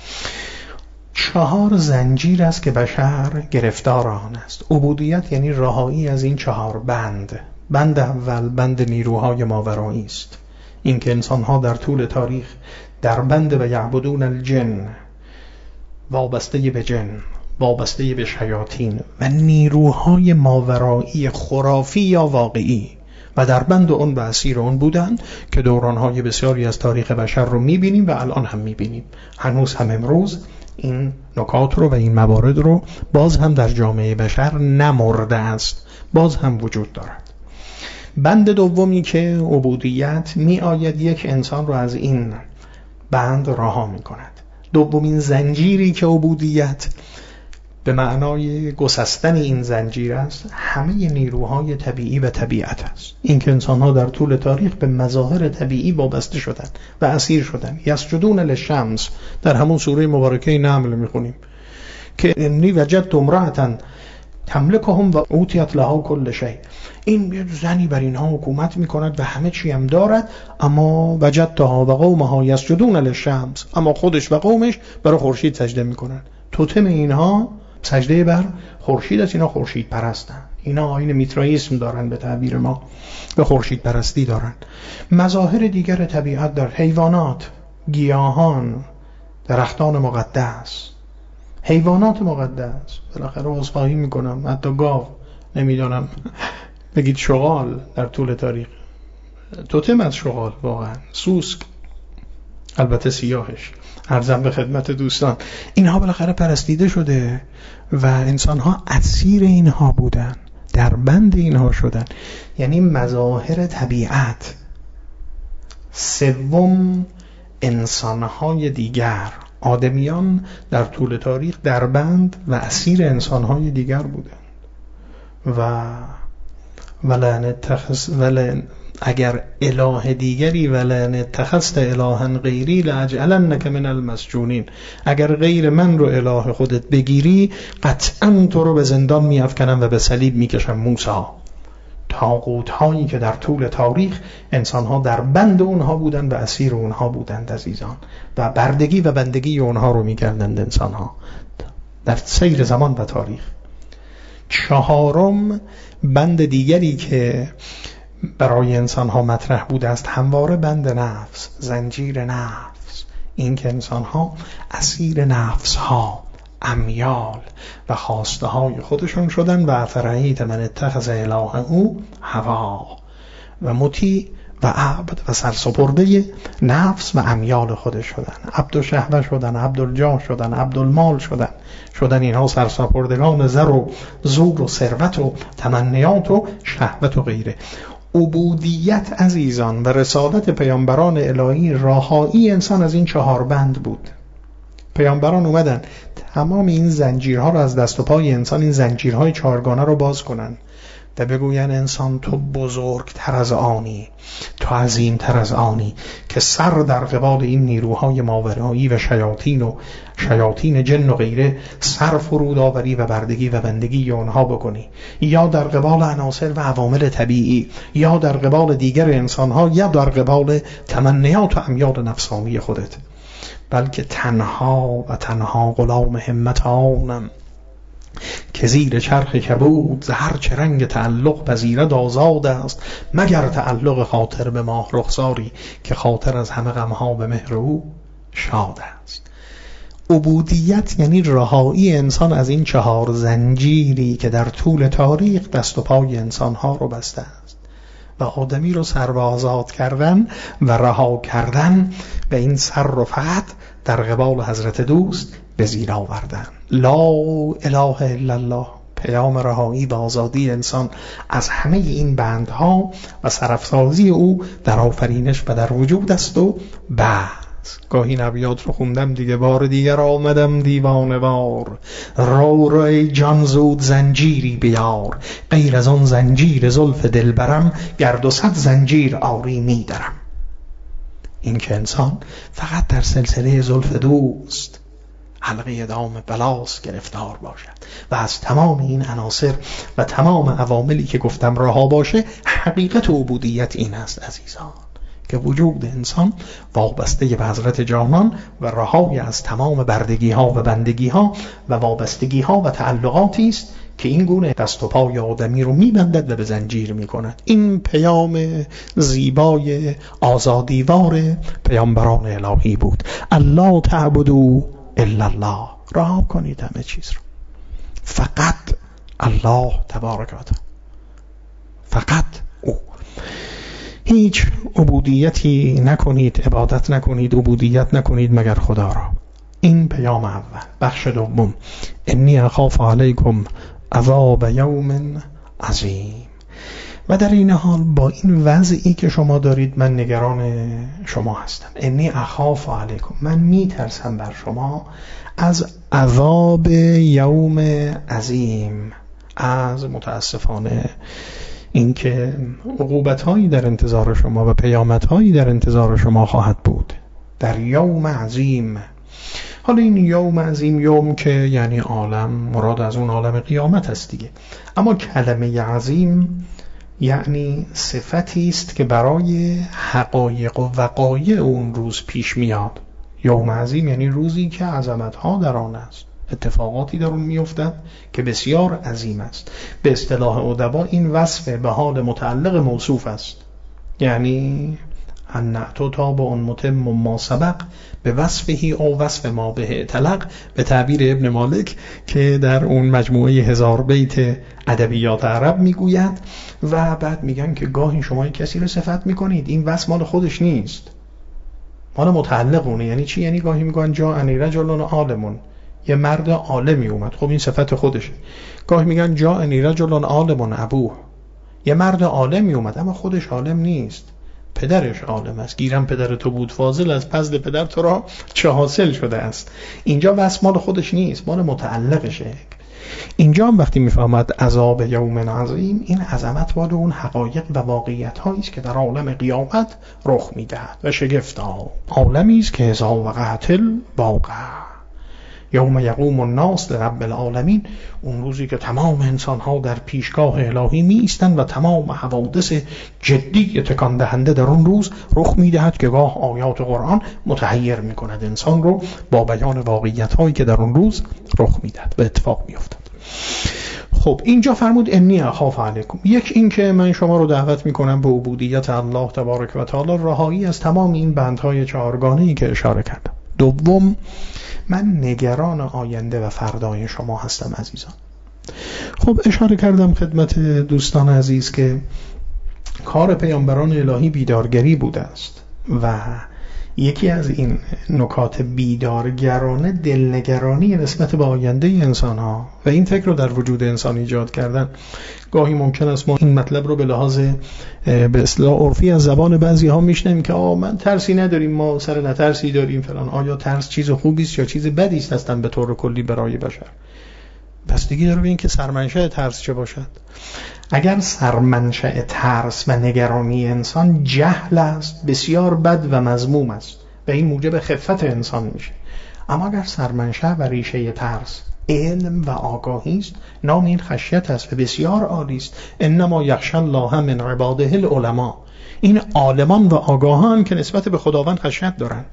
چهار زنجیر است که بشر گرفتار آن است. عبودیت یعنی رهایی از این چهار بند. بند اول بند نیروهای ماورایی است، این که انسانها در طول تاریخ در بند و یعبدون الجن، وابسته به جن، وابسته به شیاطین و نیروهای ماورایی خرافی یا واقعی و در بند اون و اسیر اون بودند که دورانهای بسیاری از تاریخ بشر رو میبینیم و الان هم میبینیم. هنوز هم امروز این نکات رو و این موارد رو باز هم در جامعه بشر نمرده است، باز هم وجود دارد. بند دومی که عبودیت می آید یک انسان رو از این بند رها می کند. دومین زنجیری که عبودیت به معنای گسستن این زنجیر است، همه نیروهای طبیعی و طبیعت است. این که انسان‌ها در طول تاریخ به مظاهر طبیعی وابسته شدند و اسیر شدند. یسجدون للشمس، در همون سوره مبارکه نمل میخونیم که انی وجدت امرأة تملکهم و اوتیت لها کل شیء. این زنی بر اینها حکومت میکند و همه چی هم دارد، اما وجدتها و قومها یسجدون للشمس، اما خودش و قومش برای خورشید سجده میکنند. توتم اینها سجده بر خورشید است. اینا خورشید پرستن، اینا آیین میترائیسم دارن، به تعبیر ما به خورشید پرستی دارن. مظاهر دیگر طبیعت در حیوانات، گیاهان، درختان مقدس، حیوانات مقدس، بالاخره عذرخواهی میکنم حتی گاو، نمیدونم بگید شغال در طول تاریخ، توتم از شغال واقعا، سوسک، البته سیاهش، عرضم به خدمت دوستان، اینها بالاخره پرستیده شده و انسانها اسیر اینها بودن، در بند اینها شدن. یعنی مظاهر طبیعت. سوم انسانهای دیگر، آدمیان در طول تاریخ در بند و اسیر انسانهای دیگر بودند و ولن اتخذ ولن اگر اله دیگری ولن اتخذت الها غیری لاجعلنک من المسجونین، اگر غیر من رو اله خودت بگیری قطعا تو رو به زندان میافکنم و به صلیب میکشم. موسی، طاغوت هایی که در طول تاریخ انسان ها در بند اونها بودند و اسیر اونها بودند عزیزان، و بردگی و بندگی اونها رو میکردند انسان ها در سیر زمان و تاریخ. چهارم بند دیگری که برای انسان ها مطرح بوده است همواره بند نفس، زنجیر نفس. این که انسان ها اسیر نفس ها، امیال و خواسته های خودشون شدن و افرایت من اتخذ الهه هوا، و مطیع و عبد و سرسپرده نفس و امیال خودش شدن، عبد و شهوه شدن، عبد الجاه شدن، عبد المال شدن شدن اینها سرسپردگان زر و زور و ثروت و تمنیات و شهوت و غیره. عبودیت عزیزان و رسالت پیامبران الهی رهایی انسان از این چهار بند بود. پیامبران اومدن تمام این زنجیرها رو از دست و پای انسان، این زنجیرهای چهارگانه رو باز کنن و بگوین انسان تو بزرگتر از آنی، تو عظیمتر از آنی که سر در قبال این نیروهای ماورایی و شیاطین و شیاطین جن و غیره سر فرود آوری و بردگی و بندگی اونها بکنی، یا در قبال عناصر و عوامل طبیعی، یا در قبال دیگر انسانها، یا در قبال تمنیات و امیال نفسانی خودت. بلکه تنها و تنها غلام همت آنم که زیر چرخ کبود هر چه رنگ تعلق پذیرد آزاد است، مگر تعلق خاطر به ماه رخساری که خاطر از همه غمها به مهر او شاد است. عبودیت یعنی رهایی انسان از این چهار زنجیری که در طول تاریخ دست و پای انسانها رو بسته است و آدمی رو سر آزاد کردن و رها کردن و این سر رو فقط در قبال حضرت دوست به زیر آوردن. لا اله الا الله. پیام رهایی و آزادی انسان از همه این بندها و سرافرازی او در آفرینش و در وجود است و بس. گاهی نبیات رو خوندم دیگه، بار دیگر آمدم دیوانه وار، رو رو ای جان زود زنجیری بیار، غیر از آن زنجیر زلف دلبرم، گرد و صد زنجیر آری می درم. این که انسان فقط در سلسله زلف دوست حلقه دام بلاس گرفتار باشد و از تمام این عناصر و تمام عواملی که گفتم رها باشه. حقیقت عبودیت این است عزیزان که وجود انسان وابسته به حضرت جانان و رهایی از تمام بردگی ها و بندگی ها و وابستگی ها و تعلقاتی است که این گونه دست و پای آدمی رو میبندد و به زنجیر میکند. این پیام زیبای آزادیوار پیامبران الهی بود. الله تعبدوا الا الله، رها کنید همه چیز رو، فقط الله تبارک و تعالی، فقط او. هیچ عبودیتی نکنید، عبادت نکنید، عبودیت نکنید مگر خدا را. این پیام اول. بخش دوم، انی اخاف علیکم عذاب یوم عظیم. و در این حال با این وضعی که شما دارید من نگران شما هستم. انی اخاف علیکم، من میترسم بر شما از عذاب یوم عظیم، از متاسفانه اینکه عقوبت‌هایی در انتظار شما و پیامدهایی در انتظار شما خواهد بود در یوم عظیم. حالا این یوم عظیم، یوم که یعنی عالم، مراد از اون عالم قیامت است دیگه. اما کلمه عظیم یعنی صفتی است که برای حقایق و وقایع اون روز پیش میاد. یوم عظیم یعنی روزی که عظمت‌ها در آن است، اتفاقاتی در اون میافتد که بسیار عظیم است. به اصطلاح ادبا این وصف به حال متعلق موصوف است، یعنی ان نعت تابع متم ما سبق به وصفه او وصف ما به طلق، به تعبیر ابن مالک که در اون مجموعه هزار بیت ادبیات عرب میگوید. و بعد میگن که گاهی شما کسی رو صفت میکنید، این وصف مال خودش نیست، مال متعلق اونه. یعنی چی؟ یعنی گاهی میگن جا انی رجل عالمون، یه مرد عالمی اومد، خب این صفت خودشه. گاهی میگن جا انی رجل عالمون ابوه، یه مرد عالمی اومد اما خودش عالم نیست، پدرش عالم است. گیرم پدر تو بود فاضل، از فضل پدر تو را چه حاصل شده است. اینجا وصف مال خودش نیست، مال متعلقشه. اینجا هم وقتی میفهمد عذاب یوم عظیم، این عظمت مال اون حقایق و واقعیت هایی است که در عالم قیامت رخ میدهد و شگفتا. عالمی است که اذا وقعت الواقعه، یوم یقوم الناس لرب العالمین، اون روزی که تمام انسان ها در پیشگاه الهی می ایستند و تمام حوادث جدی تکان دهنده در اون روز رخ می دهد که گاه آیات قرآن متحیر می کند انسان رو با بیان واقعیت هایی که در اون روز رخ می دهد و اتفاق می افتد. خب اینجا فرمود انی اخاف علیکم. یک این که من شما رو دعوت می کنم به عبودیت الله تبارک و تعالی، رهایی از تمام این بندهای چهارگانه‌ای که اشاره کردم. دوم، من نگران آینده و فردای شما هستم عزیزان. خب اشاره کردم خدمت دوستان عزیز که کار پیامبران الهی بیدارگری بوده است و یکی از این نکات بیدارگرانه دلنگرانی نسبت به آینده انسان ها و این فکر رو در وجود انسان ایجاد کردن. گاهی ممکن است ما این مطلب رو به لحاظ به اصطلاح عرفی از زبان بعضی ها میشنیم که آه من ترسی نداریم، ما سر نترسی داریم فلان. آیا ترس چیز خوبی است یا چیز بدی است هستن به طور کلی برای بشر؟ بستگی داره به این که سرمنشأ ترس چه باشد. اگر سرمنشأ ترس و نگرانی انسان جهل است، بسیار بد و مذموم است و این موجب خفت انسان میشه. اما اگر سرمنشأ و ریشه ترس علم و آگاهی است، نام این خشیت است و بسیار عالی است. انما یخشی الله من عباده العلماء، این عالمان و آگاهان که نسبت به خداوند خشیت دارند.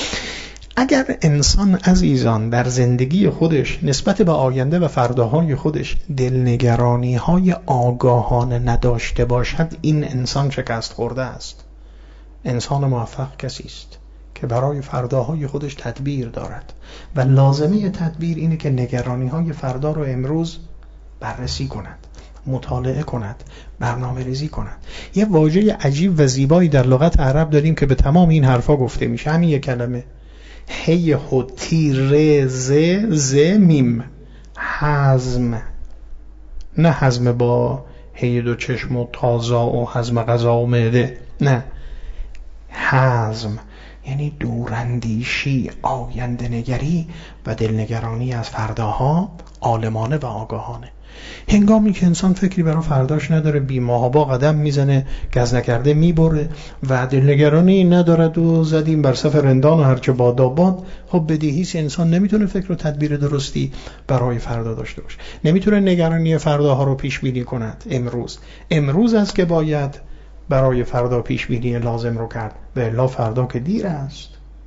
اگر انسان عزیزان در زندگی خودش نسبت به آینده و فرداهای خودش دلنگرانی های آگاهانه نداشته باشد، این انسان شکست خورده است. انسان موفق کسی است که برای فرداهای خودش تدبیر دارد و لازمه تدبیر اینه که نگرانی های فردا رو امروز بررسی کند، مطالعه کند، برنامه ریزی کند. یه واژه عجیب و زیبایی در لغت عرب داریم که به تمام این حرفا گفته میشه، همین یک کلمه، هی هو تی ر ز ز میم، حزم. نه هضم با هید و چشم و تازا و هضم غذا و معده، نه، هضم یعنی دوراندیشی، آینده نگری و دلنگرانی از فرداها، عالمانه و آگاهانه. هنگامی که انسان فکری برای فرداش نداره، بی‌محابا قدم میزنه، گز نکرده میبره و دلنگرانی ندارد و زدیم بر صف رندان و هرچه باد آباد، خب بدیهیست انسان نمیتونه فکر و تدبیر درستی برای فردا داشته باشه، نمیتونه نگرانی فرداها رو پیش بینی کند. امروز امروز است که باید برای فردا پیش بینی لازم رو کرد، و الا فردا که دیر است.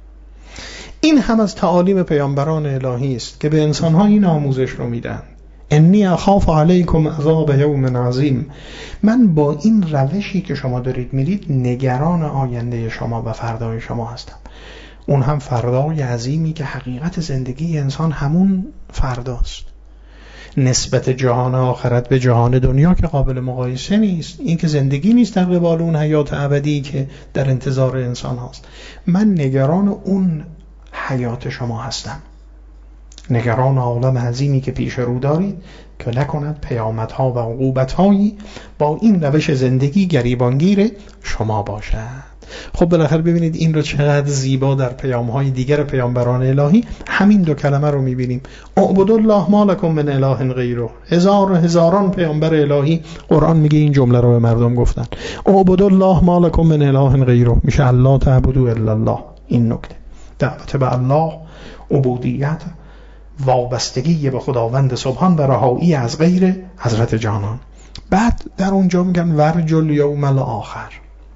این هم از تعالیم پیامبران الهی است که به انسان‌ها این آموزش رو میدن: انی اخاف علیکم عذاب یوم عظیم. من با این روشی که شما دارید میرید نگران آینده شما و فردای شما هستم، اون هم فردای عظیمی که حقیقت زندگی انسان همون فرداست. نسبت جهان آخرت به جهان دنیا که قابل مقایسه نیست، این که زندگی نیست در قبال اون حیات ابدی که در انتظار انسان هست. من نگران اون حیات شما هستم، نگران عالم عظیمی که پیش رو دارید که نکند پیامدها و عقوبتهایی با این روش زندگی گریبانگیر شما باشد. خب بالاخره ببینید این رو چقدر زیبا در پیام‌های دیگر پیامبران الهی همین دو کلمه رو می‌بینیم: اعبدوا الله ما لکم من اله غیره. هزار و هزاران پیامبر الهی قرآن میگه این جمله رو به مردم گفتن: اعبدوا الله ما لکم من اله غیره، میشه الله تعبدوا الا الله. این نکته دعوت به الله، عبودیت، وابستگی به خداوند سبحان و رهایی از غیر حضرت جانان. بعد در اونجا میگن ورجو الیوم الاخر،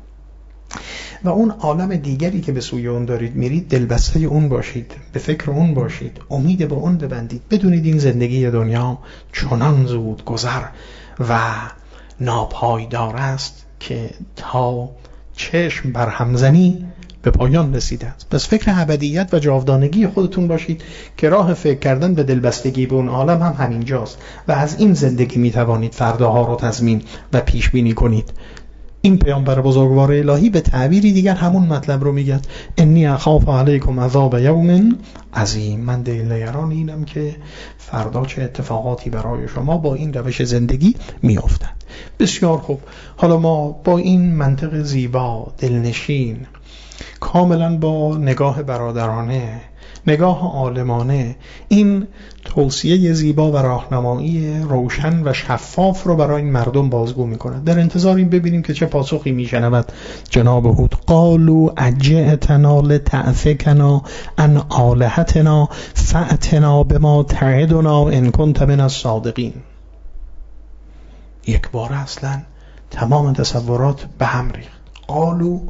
و اون عالم دیگری که به سوی اون دارید میرید دلبسته اون باشید، به فکر اون باشید، امید به اون ببندید. بدونید این زندگی دنیا چنان زود گذر و ناپایدار است که تا چشم بر همزنی به پایان رسیده است. پس فکر ابدیت و جاودانگی خودتون باشید که راه فکر کردن به دلبستگی به اون عالم هم همینجاست و از این زندگی میتوانید فرداها رو تضمین و پیش بینی کنید. این پیامبر بزرگوار الهی به تعبیری دیگر همون مطلب رو میگه: انی اخاف علیکم عذاب یوم عظیم. من دلنگران اینم که فردا چه اتفاقاتی برای شما با این روش زندگی میافتد. بسیار خوب، حالا ما با این منطق زیبا، دلنشین، کاملا با نگاه برادرانه، نگاه عالمانه، این توصیه زیبا و راهنمایی روشن و شفاف رو برای این مردم بازگو می‌کند. در انتظار این ببینیم که چه پاسخی میشنود جناب هود. قالوا اجئتنا لتأفکنا عن آلهتنا فأتنا بما تعدنا ان كنت من الصادقین. یک بار اصلا تمام تصورات به هم ریخت. قالوا،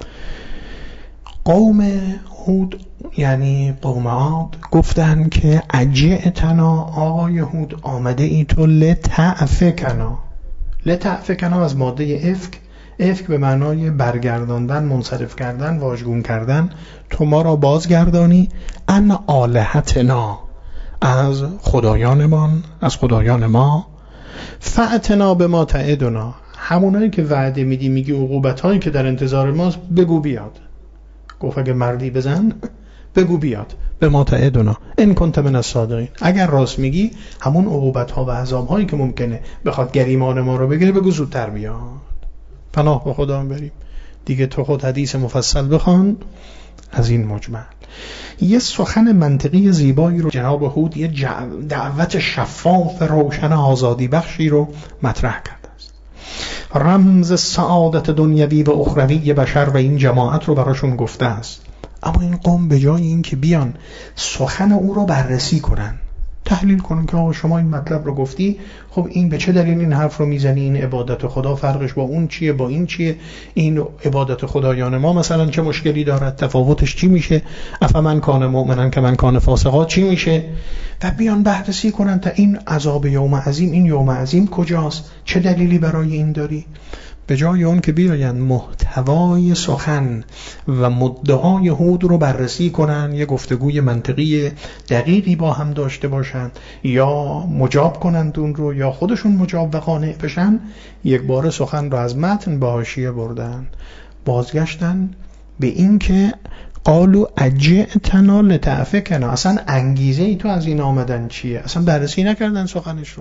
قوم هود یعنی قوم عاد گفتن که اجئتنا، آقای هود آمده ای تو لتأفکنا. لتأفکنا از ماده افک، افک به معنای برگرداندن، منصرف کردن، واژگون کردن، تو ما را بازگردانی، ان آلهتنا، از خدایانمان، از خدایان ما، فأتنا بما تعدنا، همونایی که وعده میدی، میگی عقوبتایی که در انتظار ماست بگو بیاد. گفت اگه مردی بزن بگو بیاد، به ما تعدنا ان کنت من الصادقین. اگر راست میگی همون عقوبت ها و عذاب هایی که ممکنه بخواد گریمان ما رو بگیره بگو زودتر بیاد. پناه به خدا بریم دیگه. تو خود حدیث مفصل بخوان از این مجمل. یه سخن منطقی زیبایی رو جناب هود، یه دعوت شفاف روشن آزادی بخشی رو مطرح کرده است. رمز سعادت دنیوی و اخروی بشر و این جماعت رو براشون گفته است. اما این قوم به جای این که بیان سخن او رو بررسی کنن، تحلیل کنن که آقا شما این مطلب رو گفتی، خب این به چه دلیل این حرف رو میزنی، این عبادت خدا فرقش با اون چیه، با این چیه، این عبادت خدایان ما مثلا چه مشکلی دارد، تفاوتش چی میشه، افمن کان مؤمنن که من کان فاسقا چی میشه، و بیان بررسی کنن تا این عذاب یوم عظیم، این یوم عظیم کجاست، چه دلیلی برای این داری. به جای اون که بیاین محتوای سخن و مدعای هود رو بررسی کنن، یه گفتگوی منطقی دقیقی با هم داشته باشن، یا مجاب کنند اون رو یا خودشون مجاب و قانع بشن، یک بار سخن رو از متن به حاشیه بردن، بازگشتن به این که قالوا اجئتنا لتأفکنا. اصلا انگیزه ای تو از این آمدن چیه؟ اصلا بررسی نکردن سخنش رو.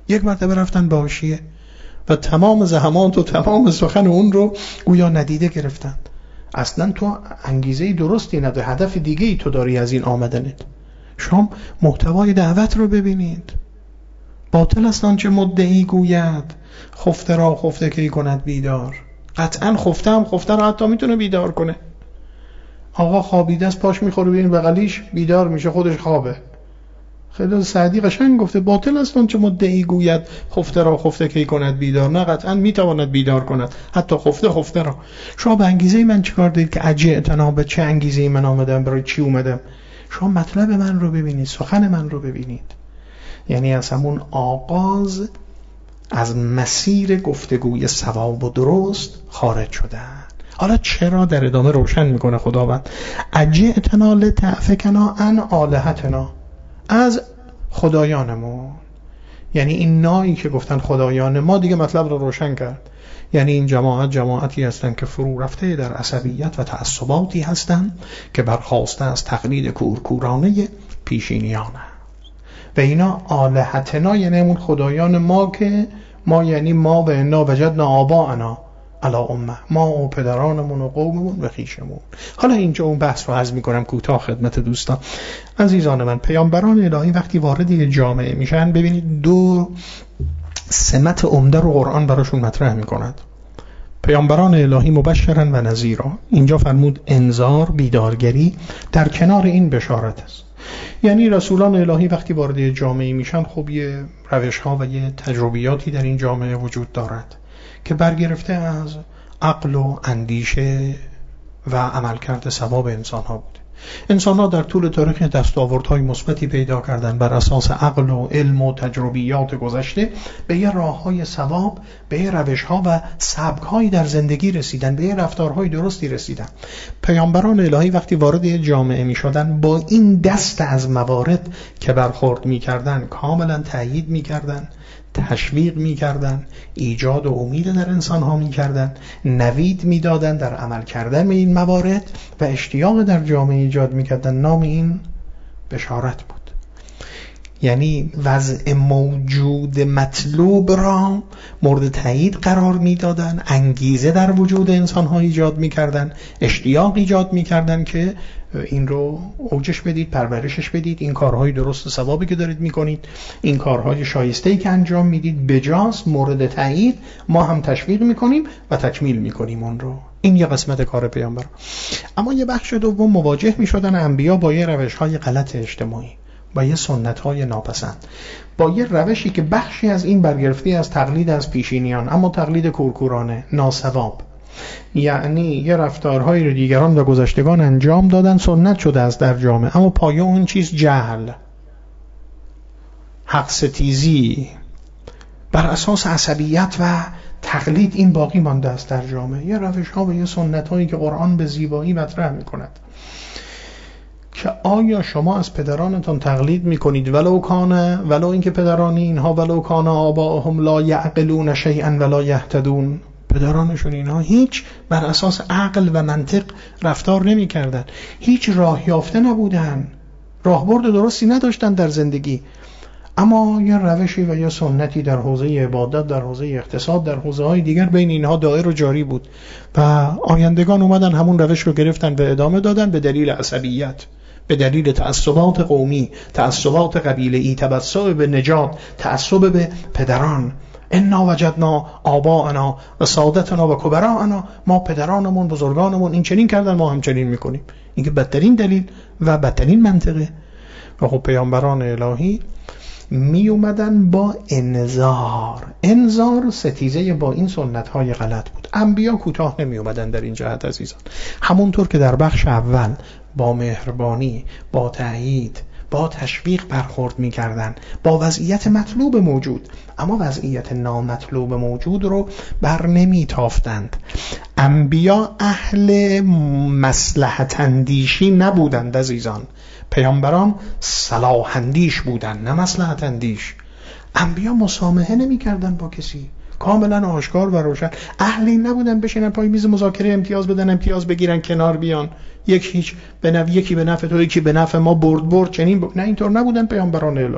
یک مرتبه رفتن به حاشیه و تمام زحمات و تمام سخن اون رو گویا ندیده گرفتن. اصلا تو انگیزه درستی نداری، هدف دیگه ای تو داری از این آمدنت. شما محتوای دعوت رو ببینید. باطل است آنچه مدعی گوید، خفته را خفته کی کند بیدار. قطعا خفته هم خفته را حتی میتونه بیدار کنه. آقا خوابیده است، پاش میخوره ببین بغلیش، بیدار میشه، خودش خوابه. خیلی سعدی قشنگ گفته باطل است آنچه مدعی گوید، خفته را خفته کی کند بیدار. نه، قطعا میتواند بیدار کند، حتی خفته خفته را. شما به انگیزه من چیکار دارید که اجئتنا، به چه انگیزه من آمدم، برای چی اومدم؟ شما مطلب من رو ببینید، سخن من رو ببینید. یعنی از همون آغاز از مسیر گفتگوی صواب و درست خارج شدن. حالا چرا در ادامه روشن میکنه خداوند. اجئتنا لتأفکنا عن آلهتنا، از خدایانمون. یعنی این نایی که گفتن خدایان ما دیگه مطلب رو روشن کرد. یعنی این جماعت جماعتی هستن که فرو رفته در عصبیت و تعصباتی هستن که برخواسته از تقلید کورکورانه پیشینیان و اینا آلهتنا، یعنی اون خدایان ما که ما، یعنی ما به انا وجدنا آباءنا علی امه، ما و پدرانمون و قوممون و خویشمون. حالا اینجا اون بحث رو عرض می‌کنم کوتاه خدمت دوستان عزیزان من. پیامبران الهی وقتی وارد یه جامعه میشن، ببینید دو سمت عمده رو قرآن براشون مطرح می‌کند. پیامبران الهی مبشرن و نذیرا، اینجا فرمود انذار، بیدارگری، در کنار این بشارت است. یعنی رسولان الهی وقتی وارد جامعه میشن، خب یه روش‌ها و یه تجربیاتی در این جامعه وجود دارد که برگرفته از عقل و اندیشه و عملکرد ثواب انسان‌ها بوده. انسان‌ها در طول تاریخ دستاوردهای مثبتی پیدا کردن، بر اساس عقل و علم و تجربیات گذشته به یه راه‌های ثواب، به یه روش‌ها و سبک‌هایی در زندگی رسیدن، به یه رفتارهای درستی رسیدن. پیامبران الهی وقتی وارد یه جامعه می‌شدن، با این دست از موارد که برخورد می‌کردن کاملا تأیید می‌کردن، تشویق می‌کردن، ایجاد و امید در انسان‌ها می‌کردن، نوید می‌دادن در عمل کردن این موارد و اشتیاق در جامعه ایجاد می‌کردن. نام این بشارت بود. یعنی وضع موجود مطلوب را مورد تایید قرار می‌دادن، انگیزه در وجود انسان‌ها ایجاد می‌کردن، اشتیاق ایجاد می‌کردن که این رو اوجش بدید، پرورشش بدید، این کارهای درست و ثوابی که دارید میکنید، این کارهای شایسته‌ای که انجام میدید بجاست، مورد تایید، ما هم تشویق میکنیم و تکمیل میکنیم اون رو. این یه قسمت کار پیامبر. اما یه بخش دوم مواجه میشدن انبیا با یه روش‌های غلط اجتماعی، با یه سنت‌های ناپسند، با یه روشی که بخشی از این برگرفته از تقلید از پیشینیان، اما تقلید کورکورانه، ناصواب. یعنی یه رفتارهایی رو دیگران و گذشتگان انجام دادن، سنت شده است در جامعه، اما پایه اون چیز جهل، حق ستیزی، بر اساس عصبیت و تقلید این باقی مانده است در جامعه. یه روش‌ها و یه سنت‌هایی که قرآن به زیبایی مطرح می‌کند که آیا شما از پدرانتان تقلید می‌کنید ولو کان، ولو اینکه پدران اینها ولو کان آباءهم لا یعقلون شیئا ولا یهتدون، پدرانشون اینها هیچ بر اساس عقل و منطق رفتار نمی کردن، هیچ راه یافته نبودن، راهبرد درستی نداشتن در زندگی، اما یه روشی و یه سنتی در حوزه عبادت، در حوزه اقتصاد، در حوزه های دیگر بین اینها دایر و جاری بود و آیندگان اومدن همون روش رو گرفتن و ادامه دادن به دلیل عصبیت، به دلیل تعصبات قومی، تعصبات قبیله‌ای، تعصب به نژاد، تعصب به پدران. انا وجدنا آباءنا و سادتنا و کبراءنا، ما پدرانمون، بزرگانمون این چنین کردن، ما هم چنین میکنیم. این که بدترین دلیل و بدترین منطقه. و خب پیامبران الهی می اومدن با انذار، انذار ستیزه با این سنت های غلط بود. انبیا کوتاه نمی اومدن در این جهت عزیزان. همونطور که در بخش اول با مهربانی، با تأیید، با تشویق برخورد می‌کردن با وضعیت مطلوب موجود، اما وضعیت نامطلوب موجود رو بر نمی‌تافتند. انبیا اهل مصلحت اندیشی نبودند عزیزان، پیامبران صلاح اندیش بودند نه مصلحت اندیش. انبیا مسامحه نمی‌کردن با کسی، کاملا آشکار و روشن. اهل این نبودن بشینن پای میز مذاکره امتیاز بدن، امتیاز بگیرن، کنار بیان، یک هیچ به نفع یکی، به نفع تو، یکی به نفع ما، برد برد چنین ب... نه اینطور نبودن پیامبران الهی.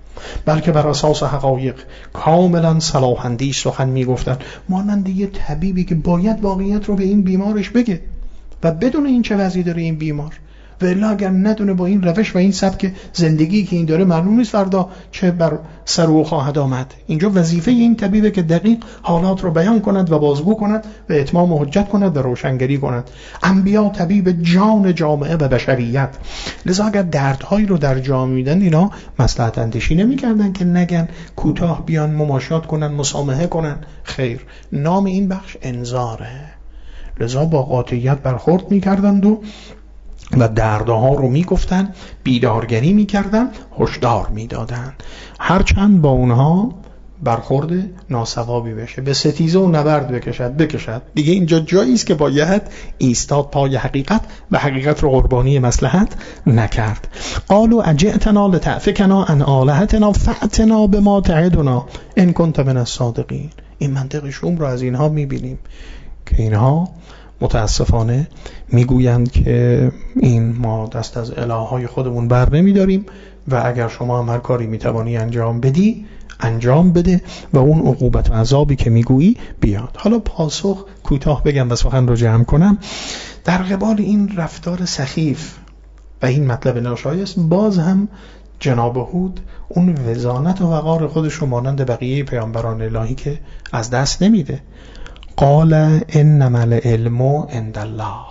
بلکه بر اساس حقایق کاملا صلاح‌اندیش سخن میگفتن، مانند یه طبیبی که باید واقعیت رو به این بیمارش بگه و بدون این چه وضعی داره این بیمار، و الا اگر ندونه با این روش و این سبک زندگی که این داره معلوم نیست فردا چه بر سر او خواهد آمد. اینجا وظیفه این طبیبه که دقیق حالات رو بیان کند و بازگو کند و اتمام حجت کند و روشنگری کند. انبیا طبیب جان جامعه و بشریت. لذا اگر دردهایی رو در جامعه میدن، اینا مصلحت اندیشی نمی‌کردن که نگن کوتاه بیان مماشات کنن، مسامحه کنن. خیر، نام این بخش انذاره. لذا با قاطعیت برخورد می‌کردند و و دردها رو میگفتن، بیدارگری میکردن، هشدار میدادن، هرچند با اونها برخورد ناسوابی بشه، به ستیزه و نبرد بکشد بکشد دیگه اینجا جایی است که باید ایستاد پای حقیقت و حقیقت رو قربانی مصلحت نکرد. قالوا اجئتنا لتأفکنا عن آلهتنا فأتنا بما تعدنا ان كنت من الصادقین. این منطق شوم رو از اینها میبینیم که اینها متاسفانه میگویند که این ما دست از الههای خودمون بر نمیداریم و اگر شما هم هر کاری میتوانی انجام بدی انجام بده و اون عقوبت و عذابی که میگویی بیاد. حالا پاسخ کوتاه بگم و سخن رو جمع کنم. در قبال این رفتار سخیف و این مطلب ناشایست، باز هم جناب هود اون وزانت و وقار خودش رو مانند بقیه پیامبران الهی که از دست نمیده. قال انما العلم عند الله.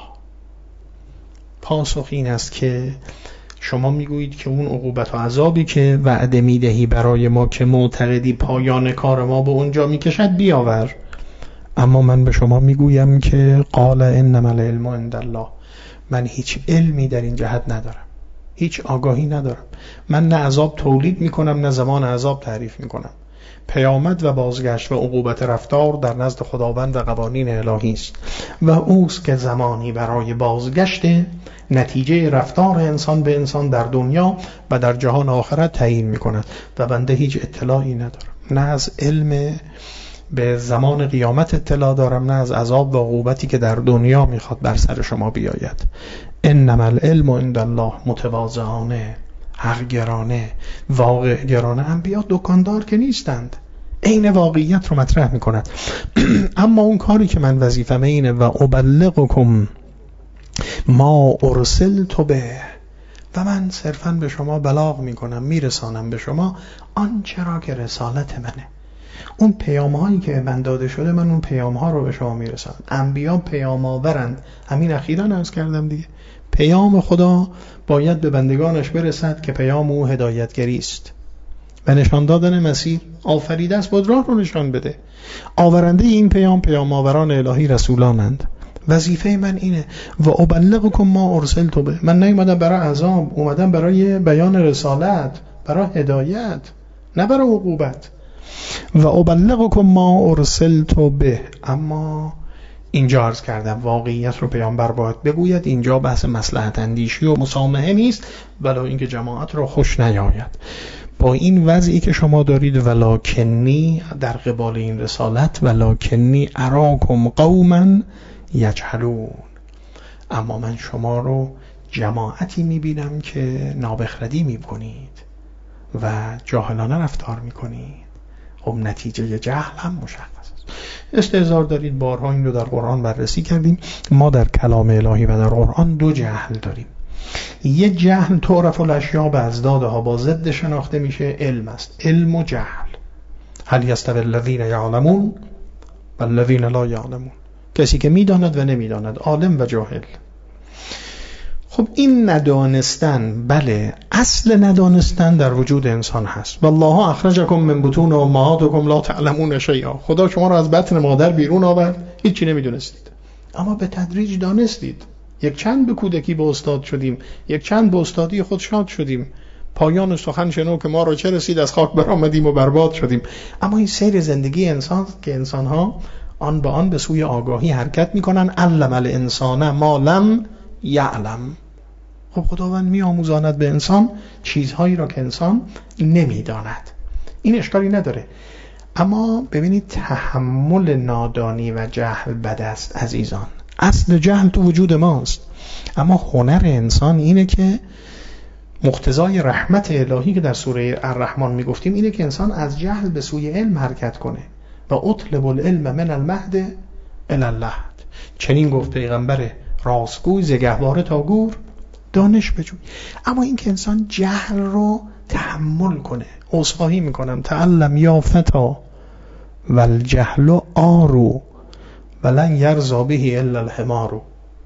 پاسخ این است که شما میگویید که اون عقوبت و عذابی که وعده میدهی برای ما که معتقدی پایان کار ما به اونجا میکشد بیاور، اما من به شما میگویم که قال انما العلم عند الله، من هیچ علمی در این جهت ندارم، هیچ آگاهی ندارم. من نه عذاب تولید میکنم نه زمان عذاب تعریف میکنم. پیامد و بازگشت و عقوبت رفتار در نزد خداوند و قوانین الهی است و اوست که زمانی برای بازگشت نتیجه رفتار انسان به انسان در دنیا و در جهان آخرت تعیین می‌کند و بنده هیچ اطلاعی ندارم، نه از علم به زمان قیامت اطلاع دارم، نه از عذاب و عقوبتی که در دنیا میخواد بر سر شما بیاید. انما العلم عند الله، متواضعانه، حق گرانه، واقع گرانه. انبیا دکاندار که نیستند، عین واقعیت رو مطرح میکنند. اما اون کاری که من وظیفه‌م اینه و ابلغکم ما ارسلت به، و من صرفاً به شما بلاغ میکنم، میرسانم به شما آنچه را که رسالت منه. اون پیام هایی که من داده شده، من اون پیام ها رو به شما میرسانم. انبیا پیام آورند. همین اخیراً عرض کردم دیگه، پیام خدا باید به بندگانش برسد که پیام او هدایتگری است و نشان دادن مسیر. آفریده است بود راه رو نشان بده. آورنده این پیام پیام آوران الهی رسولانند. وظیفه من اینه و ابلغکم ما ارسلت به. من نیومدم برای عذاب، اومدم برای بیان رسالت، برای هدایت، نه برای عقوبت. و ابلغکم ما ارسلت به. اما اینجا عرض کردم واقعیت رو پیامبر باید بگوید. اینجا بحث مصلحت اندیشی و مسامحه نیست، ولی اینکه جماعت رو خوش نیاید. با این وضعی که شما دارید، ولکنی در قبال این رسالت، ولکنی اراکم قوما یجهلون، اما من شما رو جماعتی میبینم که نابخردی میکنید و جاهلانه رفتار میکنید. خب نتیجه جهل هم مشخص است. استحضار دارید، بارها این رو در قرآن بررسی کردیم. ما در کلام الهی و در قرآن دو جهل داریم. یه جهل تعرف الاشیاء به ازدادها، با ضد شناخته میشه، علم است. علم و جهل. هل یستوی الذین یعلمون و الذین لا یعلمون، کسی که میداند و نمیداند، عالم و جاهل. خب این ندانستن، بله، اصل ندانستن در وجود انسان هست. والله اخرجکم من بطون امهاتکم لا تعلمون شیئا. خدا شما را از بطن مادر بیرون آورد، هیچی نمیدونستید، اما به تدریج دانستید. یک چند به کودکی به استاد شدیم، یک چند به استادی خود شاد شدیم. پایان سخن شنو که ما را چه رسید، از خاک برآمدیم و برباد شدیم. اما این سیر زندگی انسان که انسان‌ها آن به آن به سوی آگاهی حرکت میکنن. علم الانسان ما لم یعلم. خب خداوند می آموزاند به انسان چیزهایی را که انسان نمیداند. این اشکالی نداره. اما ببینید تحمل نادانی و جهل بد است عزیزان. اصل جهل تو وجود ماست، اما هنر انسان اینه که مقتضای رحمت الهی که در سوره الرحمن میگفتیم اینه که انسان از جهل به سوی علم حرکت کنه و اطلب العلم من المهد الی اللحد. چنین گفت پیغمبر راستگوی ز گهواره تا گور دانش بجوی. اما این که انسان جهل رو تحمل کنه. عذرخواهی میکنم، تعلم یا فتا والجهل آرو ولن یرضا به الا الحمار.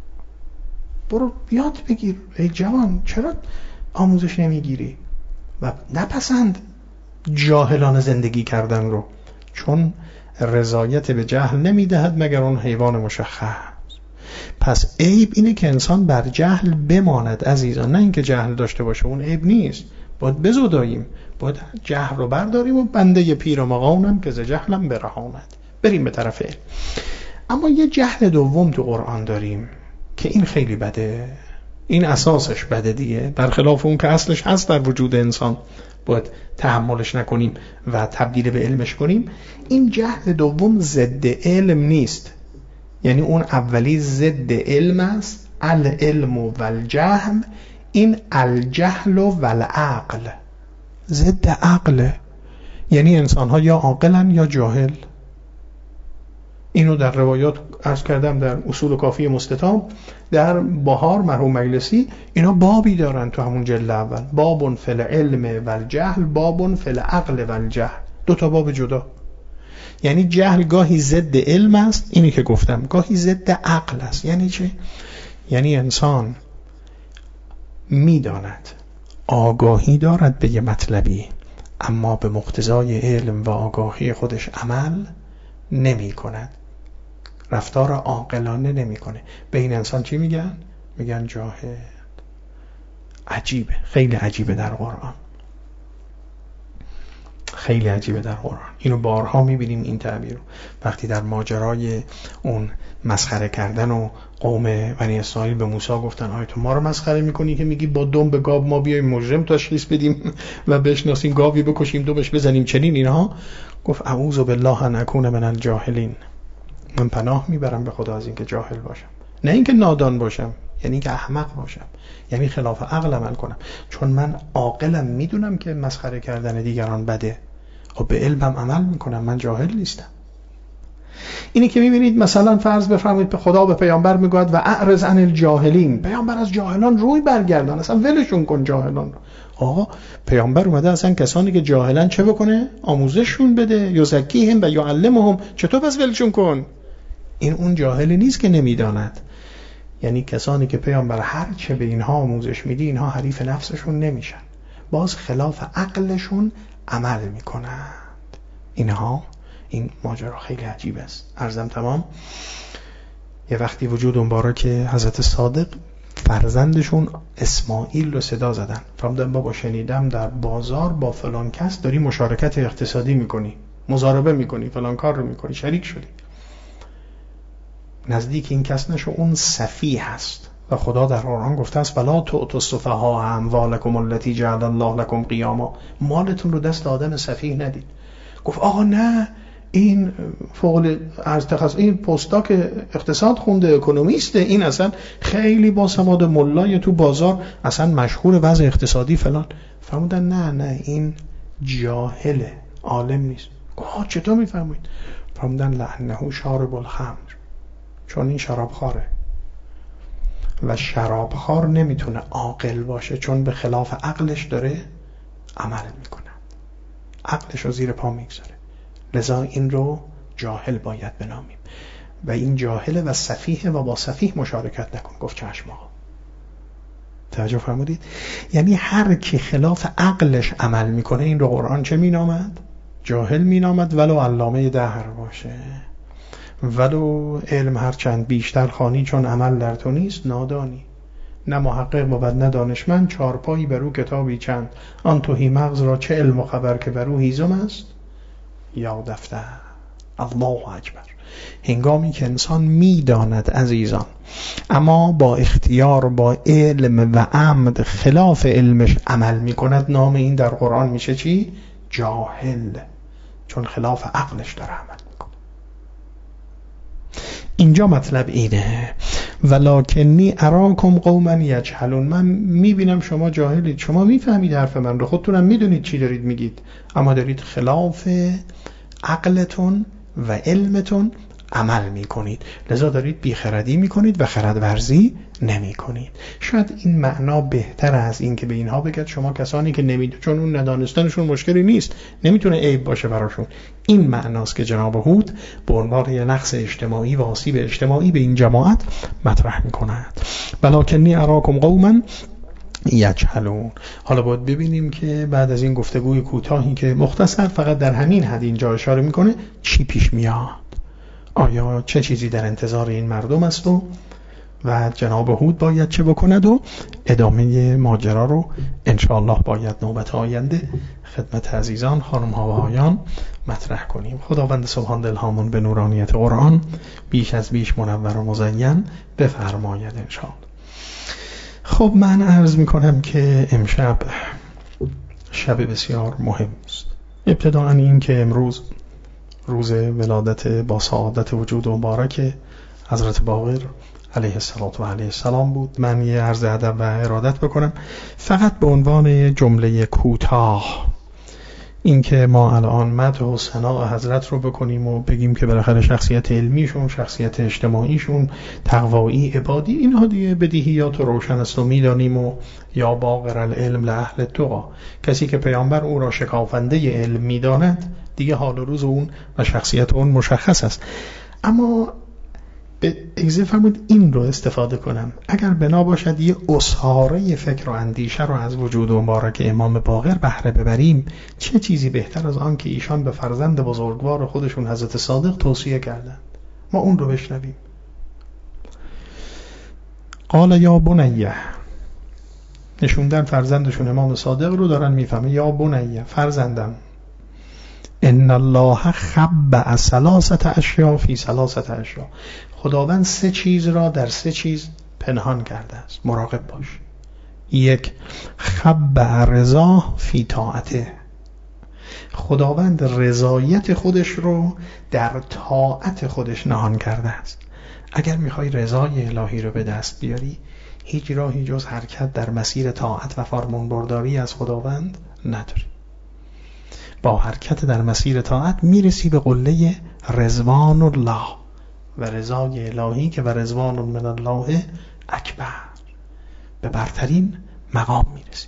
برو یاد بگیر ای جوان، چرا آموزش نمیگیری و نپسند جاهلان زندگی کردن رو، چون رضایت به جهل نمیدهد مگر اون حیوان مشخص. پس عیب اینه که انسان بر جهل بماند عزیزان، نه اینکه جهل داشته باشه، اون عیب نیست. باید بزوداییم، باید جهل رو برداریم و بنده پیر مغانم که ز جهلم برهاند، بریم به طرف علم. اما یه جهل دوم تو قرآن داریم که این خیلی بده، این اساسش بده دیگه، برخلاف اون که اصلش هست در وجود انسان، باید تحملش نکنیم و تبدیل به علمش کنیم. این جهل دوم ضد علم نیست، یعنی اون اولی ضد علم است، العلم و الجهل. این الجهل و العقل ضد عقل، یعنی انسان ها یا عاقلن یا جاهل. اینو در روایات عرض کردم، در اصول کافی مستطاب، در بهار مرحوم مجلسی اینا بابی دارن تو همون جلد اول، بابون فی العلم و الجهل، بابون فی العقل و الجهل، دو تا باب جدا. یعنی جهل گاهی ضد علم است، اینی که گفتم، گاهی ضد عقل است. یعنی چه؟ یعنی انسان میداند، آگاهی دارد به یه مطلبی، اما به مقتضای علم و آگاهی خودش عمل نمی کند، رفتار عاقلانه نمی کنه. به این انسان چی میگن؟ میگن جاهل. عجیبه، خیلی عجیبه در قرآن، خیلی عجیبه در قرآن. اینو بارها میبینیم این تعبیر رو، وقتی در ماجرای اون مسخره کردن و قوم بنی اسرائیل به موسی گفتن آیا تو ما رو مسخره میکنی که میگی با دم به گاو ما بیایم مجرم تشخیص بدیم و بشناسیم، گاوی بکشیم دومش بزنیم، چنین اینها. گفت اعوذ بالله ان اکون من الجاهلین، من پناه میبرم به خدا از اینکه جاهل باشم، نه اینکه نادان باشم، یعنی که احمق باشم، یعنی خلاف عقل عمل کنم. چون من عاقلم، میدونم که مسخره کردن دیگران بده، خب به علمم عمل میکنم، من جاهل نیستم. اینی که میبینید مثلا فرض بفرمایید به خدا به پیامبر میگوید و اعرض عن الجاهلین، پیامبر از جاهلان روی برگردان، اصلا ولشون کن جاهلان رو. آقا پیامبر اومده اصلا کسانی که جاهلن چه بکنه؟ آموزششون بده، یزکیهم و یعلمهم. چطور پس ولشون کن؟ این اون جاهلی نیست که نمیداند. یعنی کسانی که پیامبر هر چه به اینها آموزش میدی، اینها حریف نفسشون نمیشن، باز خلاف عقلشون عمل میکنند. اینها این ماجرا خیلی عجیب است. عرضم تمام. یه وقتی وجود اون بارا که حضرت صادق فرزندشون اسماعیل رو صدا زدن، فرمودن بابا شنیدم در بازار با فلان کس داری مشارکت اقتصادی میکنی، مضاربه میکنی، فلان کار رو میکنی، شریک شدی. نزدیک این کس نشو، اون سفیه هست و خدا در قرآن گفته است ولا تؤتوا السفهاء اموالکم التي جعل الله لكم قیاما، مالتون رو دست آدم سفیه ندید. گفت آقا نه، این فوق از تخصص، این پستاک اقتصاد خونده، اکونومیسته، این اصلا خیلی با سواد، ملای تو بازار، اصلا مشهور وضع اقتصادی فلان. فرمودن نه نه این جاهله، عالم نیست. گفت چطور میفرمایید؟ فرمودن لعنه شارب الخمر، چون این شرابخواره و شرابخوار نمیتونه عاقل باشه، چون به خلاف عقلش داره عمل میکنه، عقلش رو زیر پا میگذاره، لذا این رو جاهل باید بنامیم و این جاهل و سفیه و با سفیه مشارکت نکن. گفت چشم آقا. توجه فرمودید؟ یعنی هر کی خلاف عقلش عمل میکنه این رو قرآن چه مینامد؟ جاهل مینامد، ولو علامه دهر باشه، ولو علم هرچند بیشتر خوانی چون عمل در تو نیست نادانی. نه محقق بود نه دانشمند، چارپایی برو کتابی چند، آن توهی مغز را چه علم و خبر که برو هیزم است یا دفتر. الله اکبر. هنگامی که انسان میداند عزیزان، اما با اختیار، با علم و عمد خلاف علمش عمل میکند، نام این در قرآن میشه چی؟ جاهل، چون خلاف عقلش داره عمل میکنه. اینجا مطلب اینه ولکنی اراکم قوما یجهلون، من میبینم شما جاهلید، شما میفهمید حرف من رو، خودتونم میدونید چی دارید میگید، اما دارید خلاف عقلتون و علمتون عمل میکنید، لذا دارید بیخردی میکنید و خردورزی نمیکنید. شاید این معنا بهتر از این که به اینها بگید شما کسانی که نمیدونید، چون اون ندانستنشون مشکلی نیست، نمیتونه عیب باشه براشون. این معناست که جناب هود به عنوان یه نقص اجتماعی و آسیب اجتماعی به این جماعت مطرح میکند. ولکنی اراکم قوما یجهلون. حالا باید ببینیم که بعد از این گفتگوی کوتاهی که مختصر فقط در همین حد اینجا اشاره میکنه چی پیش میاد، آیا چه چیزی در انتظار این مردم است و و جناب هود باید چه بکند و ادامه ماجرا رو انشاءالله باید نوبت آینده خدمت عزیزان خانم ها و آقایان مطرح کنیم. خداوند سبحان دلهامون به نورانیت قرآن بیش از بیش منور و مزین بفرماید انشاءالله. خب من عرض میکنم که امشب شب بسیار مهم است. ابتداءً این که امروز روز ولادت با سعادت وجود و مبارک حضرت باقر علیه السلام و علیه السلام بود. من یه عرض ادب و ارادت بکنم فقط به عنوان جمله کوتاه، این که ما الان مدح و ثناء حضرت رو بکنیم و بگیم که بالاخره شخصیت علمیشون، شخصیت اجتماعیشون، تقوایی، عبادی، اینها دیگه بدیهیات و روشن است و میدانیم و یا باقر العلم لأهل التقی، کسی که پیامبر او را شکافنده علم میداند دیگه حال و روز اون و شخصیت اون مشخص است. اما به اجازه فرمود این رو استفاده کنم، اگر بنا باشد یه اسحاره فکر و اندیشه رو از وجود و مبارک امام باقر بهره ببریم، چه چیزی بهتر از آن که ایشان به فرزند بزرگوار خودشون حضرت صادق توصیه کردند، ما اون رو بشنویم. قال یا بنیه، نشوندن فرزندشون امام صادق رو دارن میفهمه، یا بنیه فرزندم، ان الله خبأ ثلاثه اشیاء فی ثلاثه اشیاء، خداوند سه چیز را در سه چیز پنهان کرده است، مراقب باش. یک، خبأ رضا فی طاعته، خداوند رضایت خودش رو در طاعت خودش نهان کرده است. اگر میخوای رضای الهی رو به دست بیاری هیچ راهی جز حرکت در مسیر طاعت و فرمانبرداری از خداوند نداری. با حرکت در مسیر طاعت میرسی به قله رضوان الله و رضای الهی که و رضوان من الله اکبر، به برترین مقام میرسی.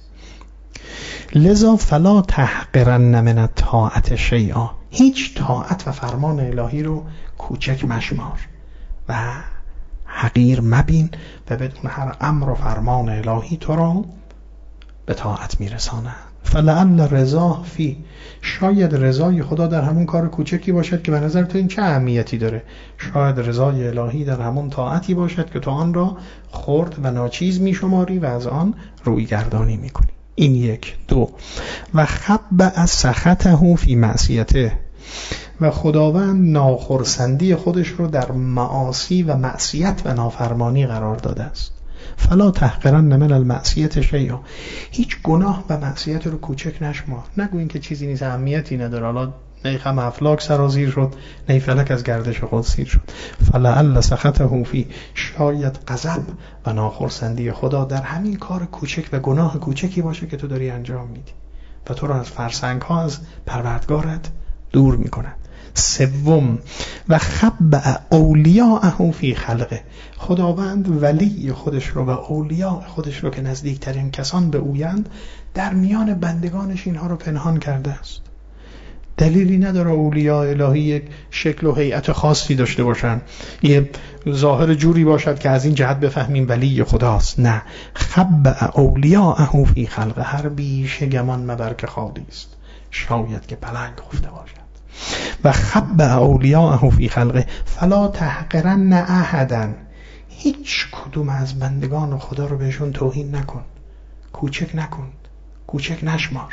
لذا فلا تحقرن من الطاعت شیئا، هیچ طاعت و فرمان الهی رو کوچک مشمار و حقیر مبین و بدون هر امر و فرمان الهی تو را به طاعت میرساند. فلعل رضا فی، شاید رضای خدا در همون کار کوچکی باشد که به نظر تو این چه اهمیتی داره، شاید رضای الهی در همون طاعتی باشد که تو آن را خرد و ناچیز میشماری و از آن روی گردانی میکنی. این یک. دو، و خبأ سخطه فی معصیته، و خداوند ناخرسندی خودش رو در معاصی و معصیت و نافرمانی قرار داده است. فلا تحقرن من المعصیت شیئا، هیچ گناه و معصیت رو کوچک نشمار، نگو این که چیزی نیست، اهمیتی نداره، حالا نه خم افلاک سرازیر شد نه فلک از گردش خود سیر شد. فلعل سخطه فی، شاید غضب و ناخرسندی خدا در همین کار کوچک و گناه کوچکی باشه که تو داری انجام میدی و تو رو از فرسنگ ها از پروردگارت دور میکنن. سوم، و خبأ اولیاءه فی خلقه، خداوند ولی خودش رو و اولیاء خودش رو که نزدیکترین کسان به اویند در میان بندگانش اینها رو پنهان کرده است. دلیلی نداره اولیاء الهی یک شکل و هیئت خاصی داشته باشن، یه ظاهر جوری باشد که از این جهت بفهمیم ولی خداست. نه، خبأ اولیاءه فی خلقه، هر بیشه گمان مبر که خالی است، شاید که پلنگ خفته باشد. و خبأ اولیاءه فی خلقه فلا تحقرن احدا، هیچ کدوم از بندگان خدا رو بهشون توهین نکن، کوچک نکن، کوچک نشمار.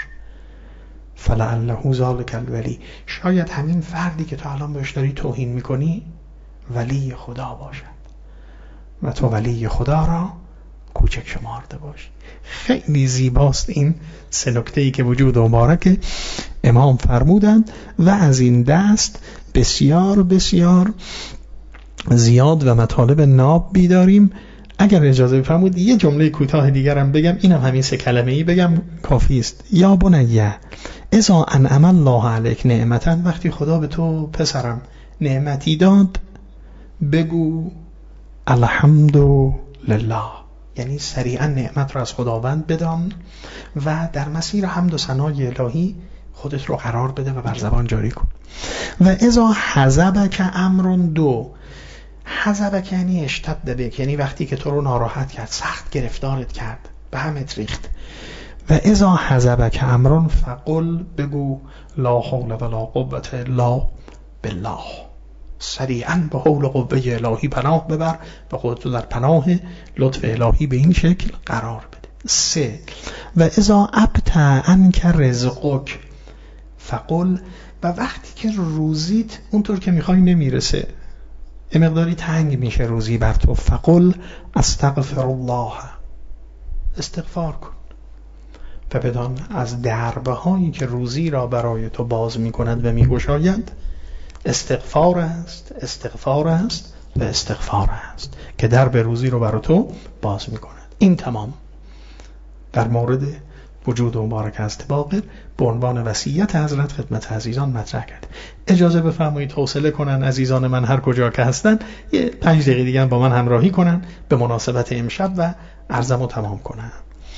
فلعله ذلک الولی، شاید همین فردی که تو الان بهش داری توهین میکنی ولی خدا باشد و تو ولی خدا را کوچک شمارده باش. خیلی زیباست این سه نکته‌ای که وجود و مبارک امام فرمودند و از این دست بسیار بسیار زیاد و مطالب ناب بیداریم. اگر اجازه بفرمایید یه جمله کوتاه دیگرم بگم، اینم هم همین سه کلمه ای بگم کافی است. یا بنیه اذا انعم الله علیک نعمتا، وقتی خدا به تو پسرم نعمتی داد بگو الحمد لله، یعنی سریعا نعمت را از خداوند بدان و در مسیر حمد و ثنای الهی خودت رو قرار بده و بر زبان جاری کن. و اذا حزبک امر دو، حزبک یعنی اشتد بک، یعنی وقتی که تو رو ناراحت کرد، سخت گرفتارت کرد، به همت ریخت. و اذا حزبک امر فقل، بگو لا حول ولا قوة الا بالله، سریعا به حول و قوه الهی پناه ببر و خودتو در پناه لطف الهی به این شکل قرار بده. سه، و اذا ابطأ عنک رزقک فقل، و وقتی که روزیت اونطور که میخوای نمیرسه، یه مقداری تنگ میشه روزی بر تو، فقل استغفر الله، استغفار کن و بدان از دربه هایی که روزی را برای تو باز میکند و میگشاید استغفار است، استغفار است و استغفار است که درب روزی رو برای تو باز میکند. این تمام در مورد وجود مبارک است باقر به عنوان وصیت حضرت خدمت عزیزان مطرح کرد. اجازه بفرمایید حوصله کنن عزیزان من هر کجا که هستن یه پنج دقیقه دیگه با من همراهی کنن به مناسبت امشب و عرضمو تمام کنن.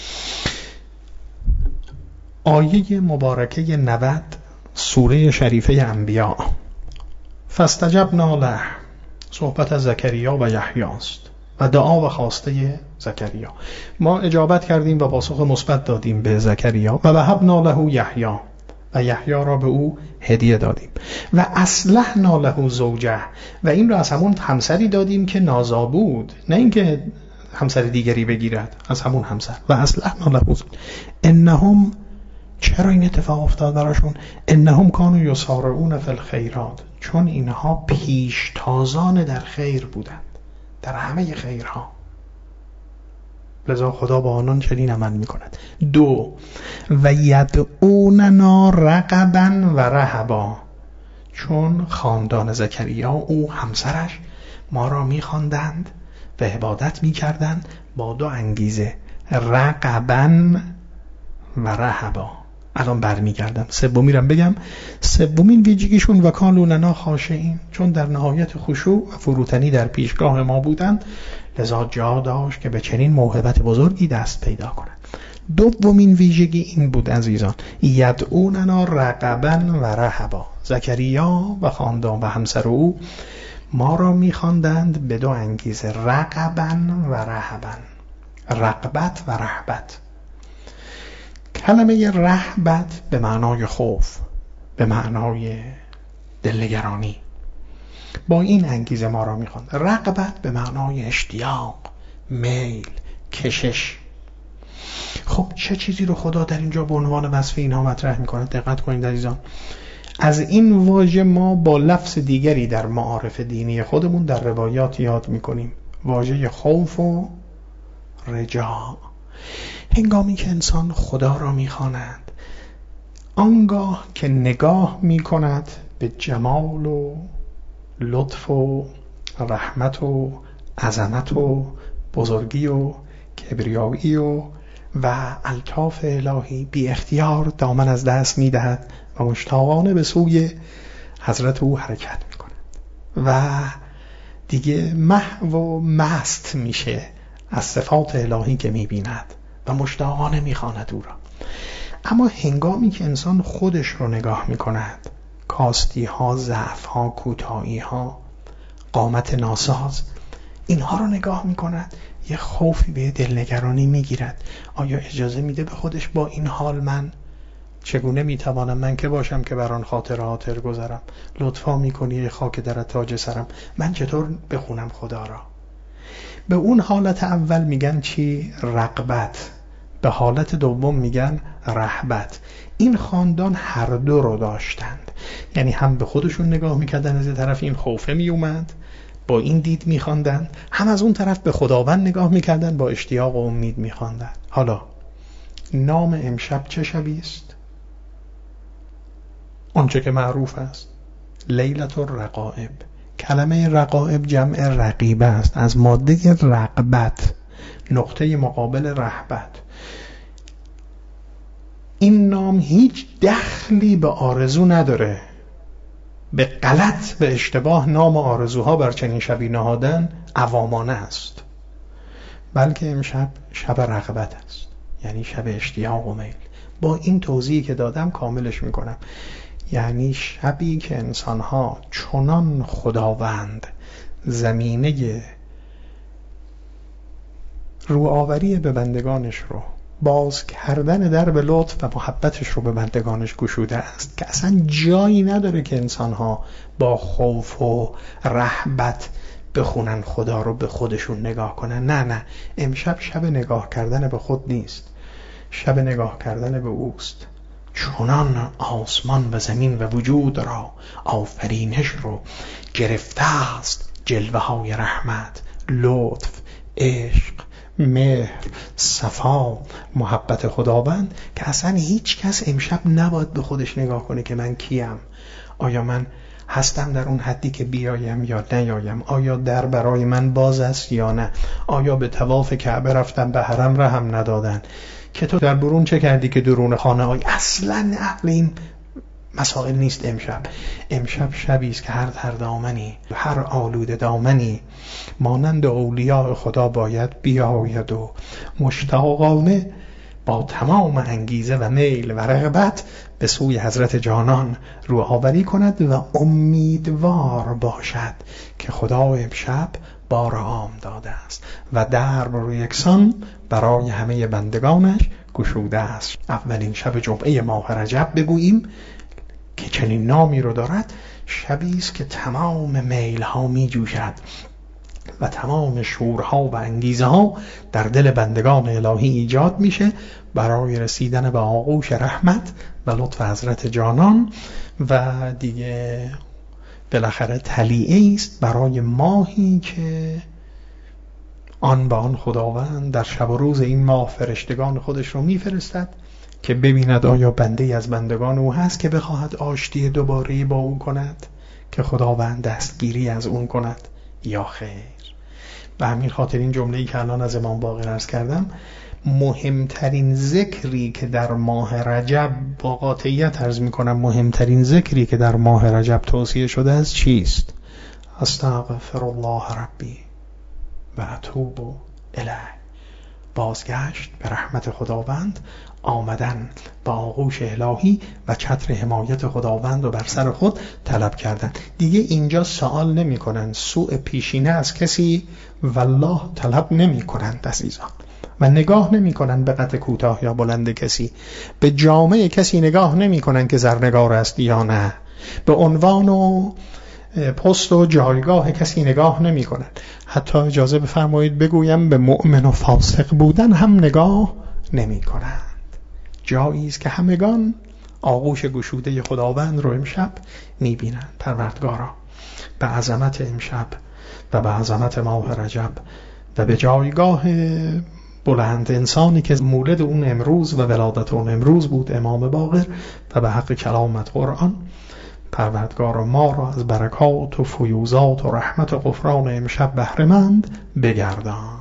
آیه مبارکه نود سوره شریفه انبیاء، فاستجبنا له، صحبت از زکریا و یحیی است و دعا و خواسته زکریا. ما اجابت کردیم و پاسخ مثبت دادیم به زکریا و وهبنا له یحیی، و یحیی را به او هدیه دادیم. و اصلحنا له زوجه، و این را از همون همسری دادیم که نازا بود، نه اینکه همسر دیگری بگیرد، از همون همسر. و اصلحنا له زوجه انهم، چرا این اتفاق افتاد براشون؟ انهم کانوا یسارعون فی الخیرات، چون اینها پیشتازان در خیر بودند، در همه خیرها، لذا خدا با آنان چنین عمل میکند. دو، و یدعوننا رغبا و رهبا، چون خاندان زکریا او همسرش ما را میخواندند و عبادت میکردند با دو انگیزه، رغبا و رهبا. الان برمیگردم سومی رو بگم. سومین ویژگیشون و کانوا لنا خاشعین، چون در نهایت خشوع و فروتنی در پیشگاه ما بودند، لذا جا داشت که به چنین موهبت بزرگی دست پیدا کنند. دومین ویژگی این بود عزیزان، یدعوننا رغبا و رهبا، زکریا و خاندان و همسر او ما را می‌خواندند به دو انگیزه، رغبا و رهبا، رغبت و رهبت. کلمه رهبت به معنای خوف، به معنای دلنگرانی، با این انگیزه ما را میخواند. رغبت به معنای اشتیاق، میل، کشش. خب چه چیزی رو خدا در اینجا به عنوان وصف اینها مطرح میکنه؟ دقت کنید عزیزان، از این واژه ما با لفظ دیگری در معارف دینی خودمون در روایات یاد میکنیم، واژه خوف و رجا. هنگامی که انسان خدا را میخواند، آنگاه که نگاه میکند به جمال و لطف و رحمت و عظمت و بزرگی و کبریایی و و الطاف الهی، بی اختیار دامن از دست میدهد و مشتاقانه به سوی حضرت او حرکت میکند و دیگه محو و مست میشه از صفات الهی که میبیند و مشتاقانه میخواند او را. اما هنگامی که انسان خودش رو نگاه میکند، کاستی ها، ضعف ها، کوتاهی ها، قامت ناساز، اینها رو نگاه میکند، یه خوفی به دلنگرانی میگیرد. آیا اجازه میده به خودش با این حال من چگونه میتوانم من که باشم که بر آن خاطر خاطر گذرم، لطفا میکنی خاک در تاج سرم، من چطور بخونم خدا را؟ به اون حالت اول میگن چی؟ رغبت. به حالت دوم میگن رهبت. این خاندان هر دو رو داشتند، یعنی هم به خودشون نگاه میکردن، از این طرف این خوفه میومد با این دید میخواندن، هم از اون طرف به خداوند نگاه میکردن با اشتیاق و امید میخواندن. حالا نام امشب چه شبی است؟ آنچه که معروف است لیلة الرقائب، کلمه رقائب جمع رقیبه است، از ماده رغبت، نقطه مقابل رهبت. این نام هیچ دخلی به آرزو نداره. به غلط، به اشتباه نام آرزوها بر چنین شبی نهادن عوامانه است، بلکه امشب شب رغبت است، یعنی شب اشتیاق و میل. با این توضیحی که دادم کاملش میکنم. یعنی شبی که انسانها چنان خداوند زمینه روآوری به بندگانش رو، باز کردن درب لطف و محبتش رو به بندگانش گشوده است که اصلا جایی نداره که انسانها با خوف و رهبت بخونن خدا رو، به خودشون نگاه کنن. نه نه، امشب شب نگاه کردن به خود نیست، شب نگاه کردن به اوست. چنان آسمان و زمین و وجود را، آفرینش رو گرفته است جلوه های رحمت، لطف، عشق، مهر، صفا، محبت خداوند که اصلا هیچ کس امشب نباید به خودش نگاه کنه که من کیم، آیا من هستم در اون حدی که بیایم یا نیایم، آیا در برای من باز است یا نه، آیا به طواف کعبه رفتم به حرم رهم ندادن، که تو در برون چه کردی که درون خانه آی. اصلا عقل این مسائل نیست. امشب امشب شبی است که هر تر دامنی، هر آلوده دامنی مانند اولیاء خدا باید بیاید و مشتاقانه با تمام انگیزه و میل و رغبت به سوی حضرت جانان رو آوری کند و امیدوار باشد که خدا امشب بار عام داده است و درب رو یکسان برای همه بندگانش گشوده است. اولین شب جمعه ماه رجب بگوییم که چنین نامی رو دارد، شبی است که تمام میل ها می جوشد و تمام شورها و انگیزه ها در دل بندگان الهی ایجاد میشه برای رسیدن به آغوش رحمت و لطف حضرت جانان و دیگه بالاخره طلیعه است برای ماهی که آن به آن خداوند در شب و روز این ماه فرشتگان خودش رو میفرستد که ببیند آیا بنده از بندگان او هست که بخواهد آشتی دوباره با او کند، که خداوند دستگیری از اون کند یا خیر. و همین خاطر این جمله‌ای که الان از امام باقر عرض کردم، مهمترین ذکری که در ماه رجب، با قاطعیت عرض میکنم مهمترین ذکری که در ماه رجب توصیه شده است چیست؟ استغفر الله ربی و اتوب الیه. بازگشت به رحمت خداوند، آمدن با آغوش الهی و چتر حمایت خداوند و بر سر خود طلب کردن. دیگه اینجا سوال نمی کنن، سوء پیشینه از کسی والله طلب نمی کنند عزیزان، و نگاه نمی کنن به قد کوتاه یا بلند کسی، به جامعه کسی نگاه نمی کنن که زرنگار است یا نه، به عنوان و پست و جایگاه کسی نگاه نمی کنن. حتی اجازه بفرمایید بگویم به مؤمن و فاسق بودن هم نگاه نمی کنند. جایی است که همگان آغوش گشوده خداوند رو امشب می بینند. پروردگارا به عظمت امشب و به عظمت ماه رجب و به جایگاه بلند انسانی که مولد اون امروز و ولادت اون امروز بود، امام باقر، و به حق کلامت قرآن، پروردگار ما را از برکات و فیوزات و رحمت و غفران امشب بهره‌مند بگردان.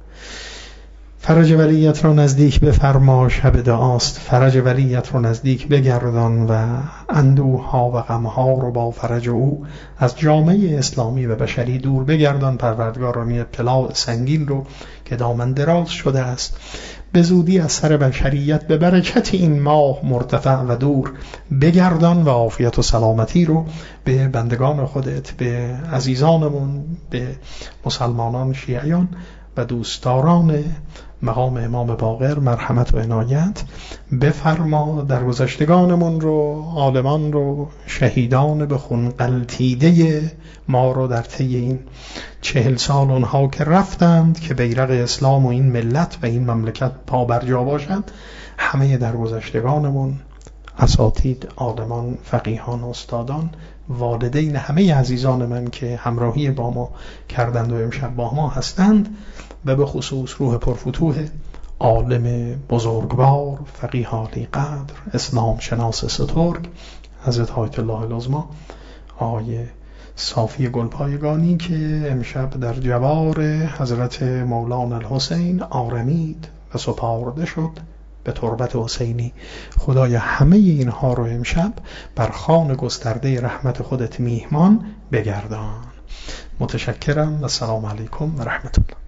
فرج ولیت را نزدیک بفرما، شب دعاست، فرج ولیت را نزدیک بگردان و اندوه ها و غم ها رو با فرج او از جامعه اسلامی و بشری دور بگردان. پروردگارانی ابتلاء سنگین رو که دامن دراز شده است به زودی از سر بشریت به برکت این ماه مرتفع و دور بگردان و عافیت و سلامتی رو به بندگان خودت، به عزیزانمون، به مسلمانان شیعیان و دوستداران مقام امام باقر مرحمت و عنایت بفرما. در گذشتگانمون رو، عالمان رو، شهیدان به خون غلتیده ما رو در طی این چهل سال اونها که رفتند که بیرق اسلام و این ملت و این مملکت پا بر جا باشند، همه در گذشتگانمون، اساتید، عالمان، فقیهان، استادان، والدین، همه عزیزان من که همراهی با ما کردند و امشب با ما هستند، و به خصوص روح پرفتوح عالم بزرگوار، فقیه عالی قدر، اسلام شناس سترگ، حضرت آیت الله العظمی آقای صافی گلپایگانی که امشب در جوار حضرت مولانا الحسین آرمید و سپارده شد به تربت حسینی. خدای همه اینها رو امشب بر خوان گسترده رحمت خودت میهمان بگردان. متشکرم و السلام علیکم و رحمت الله.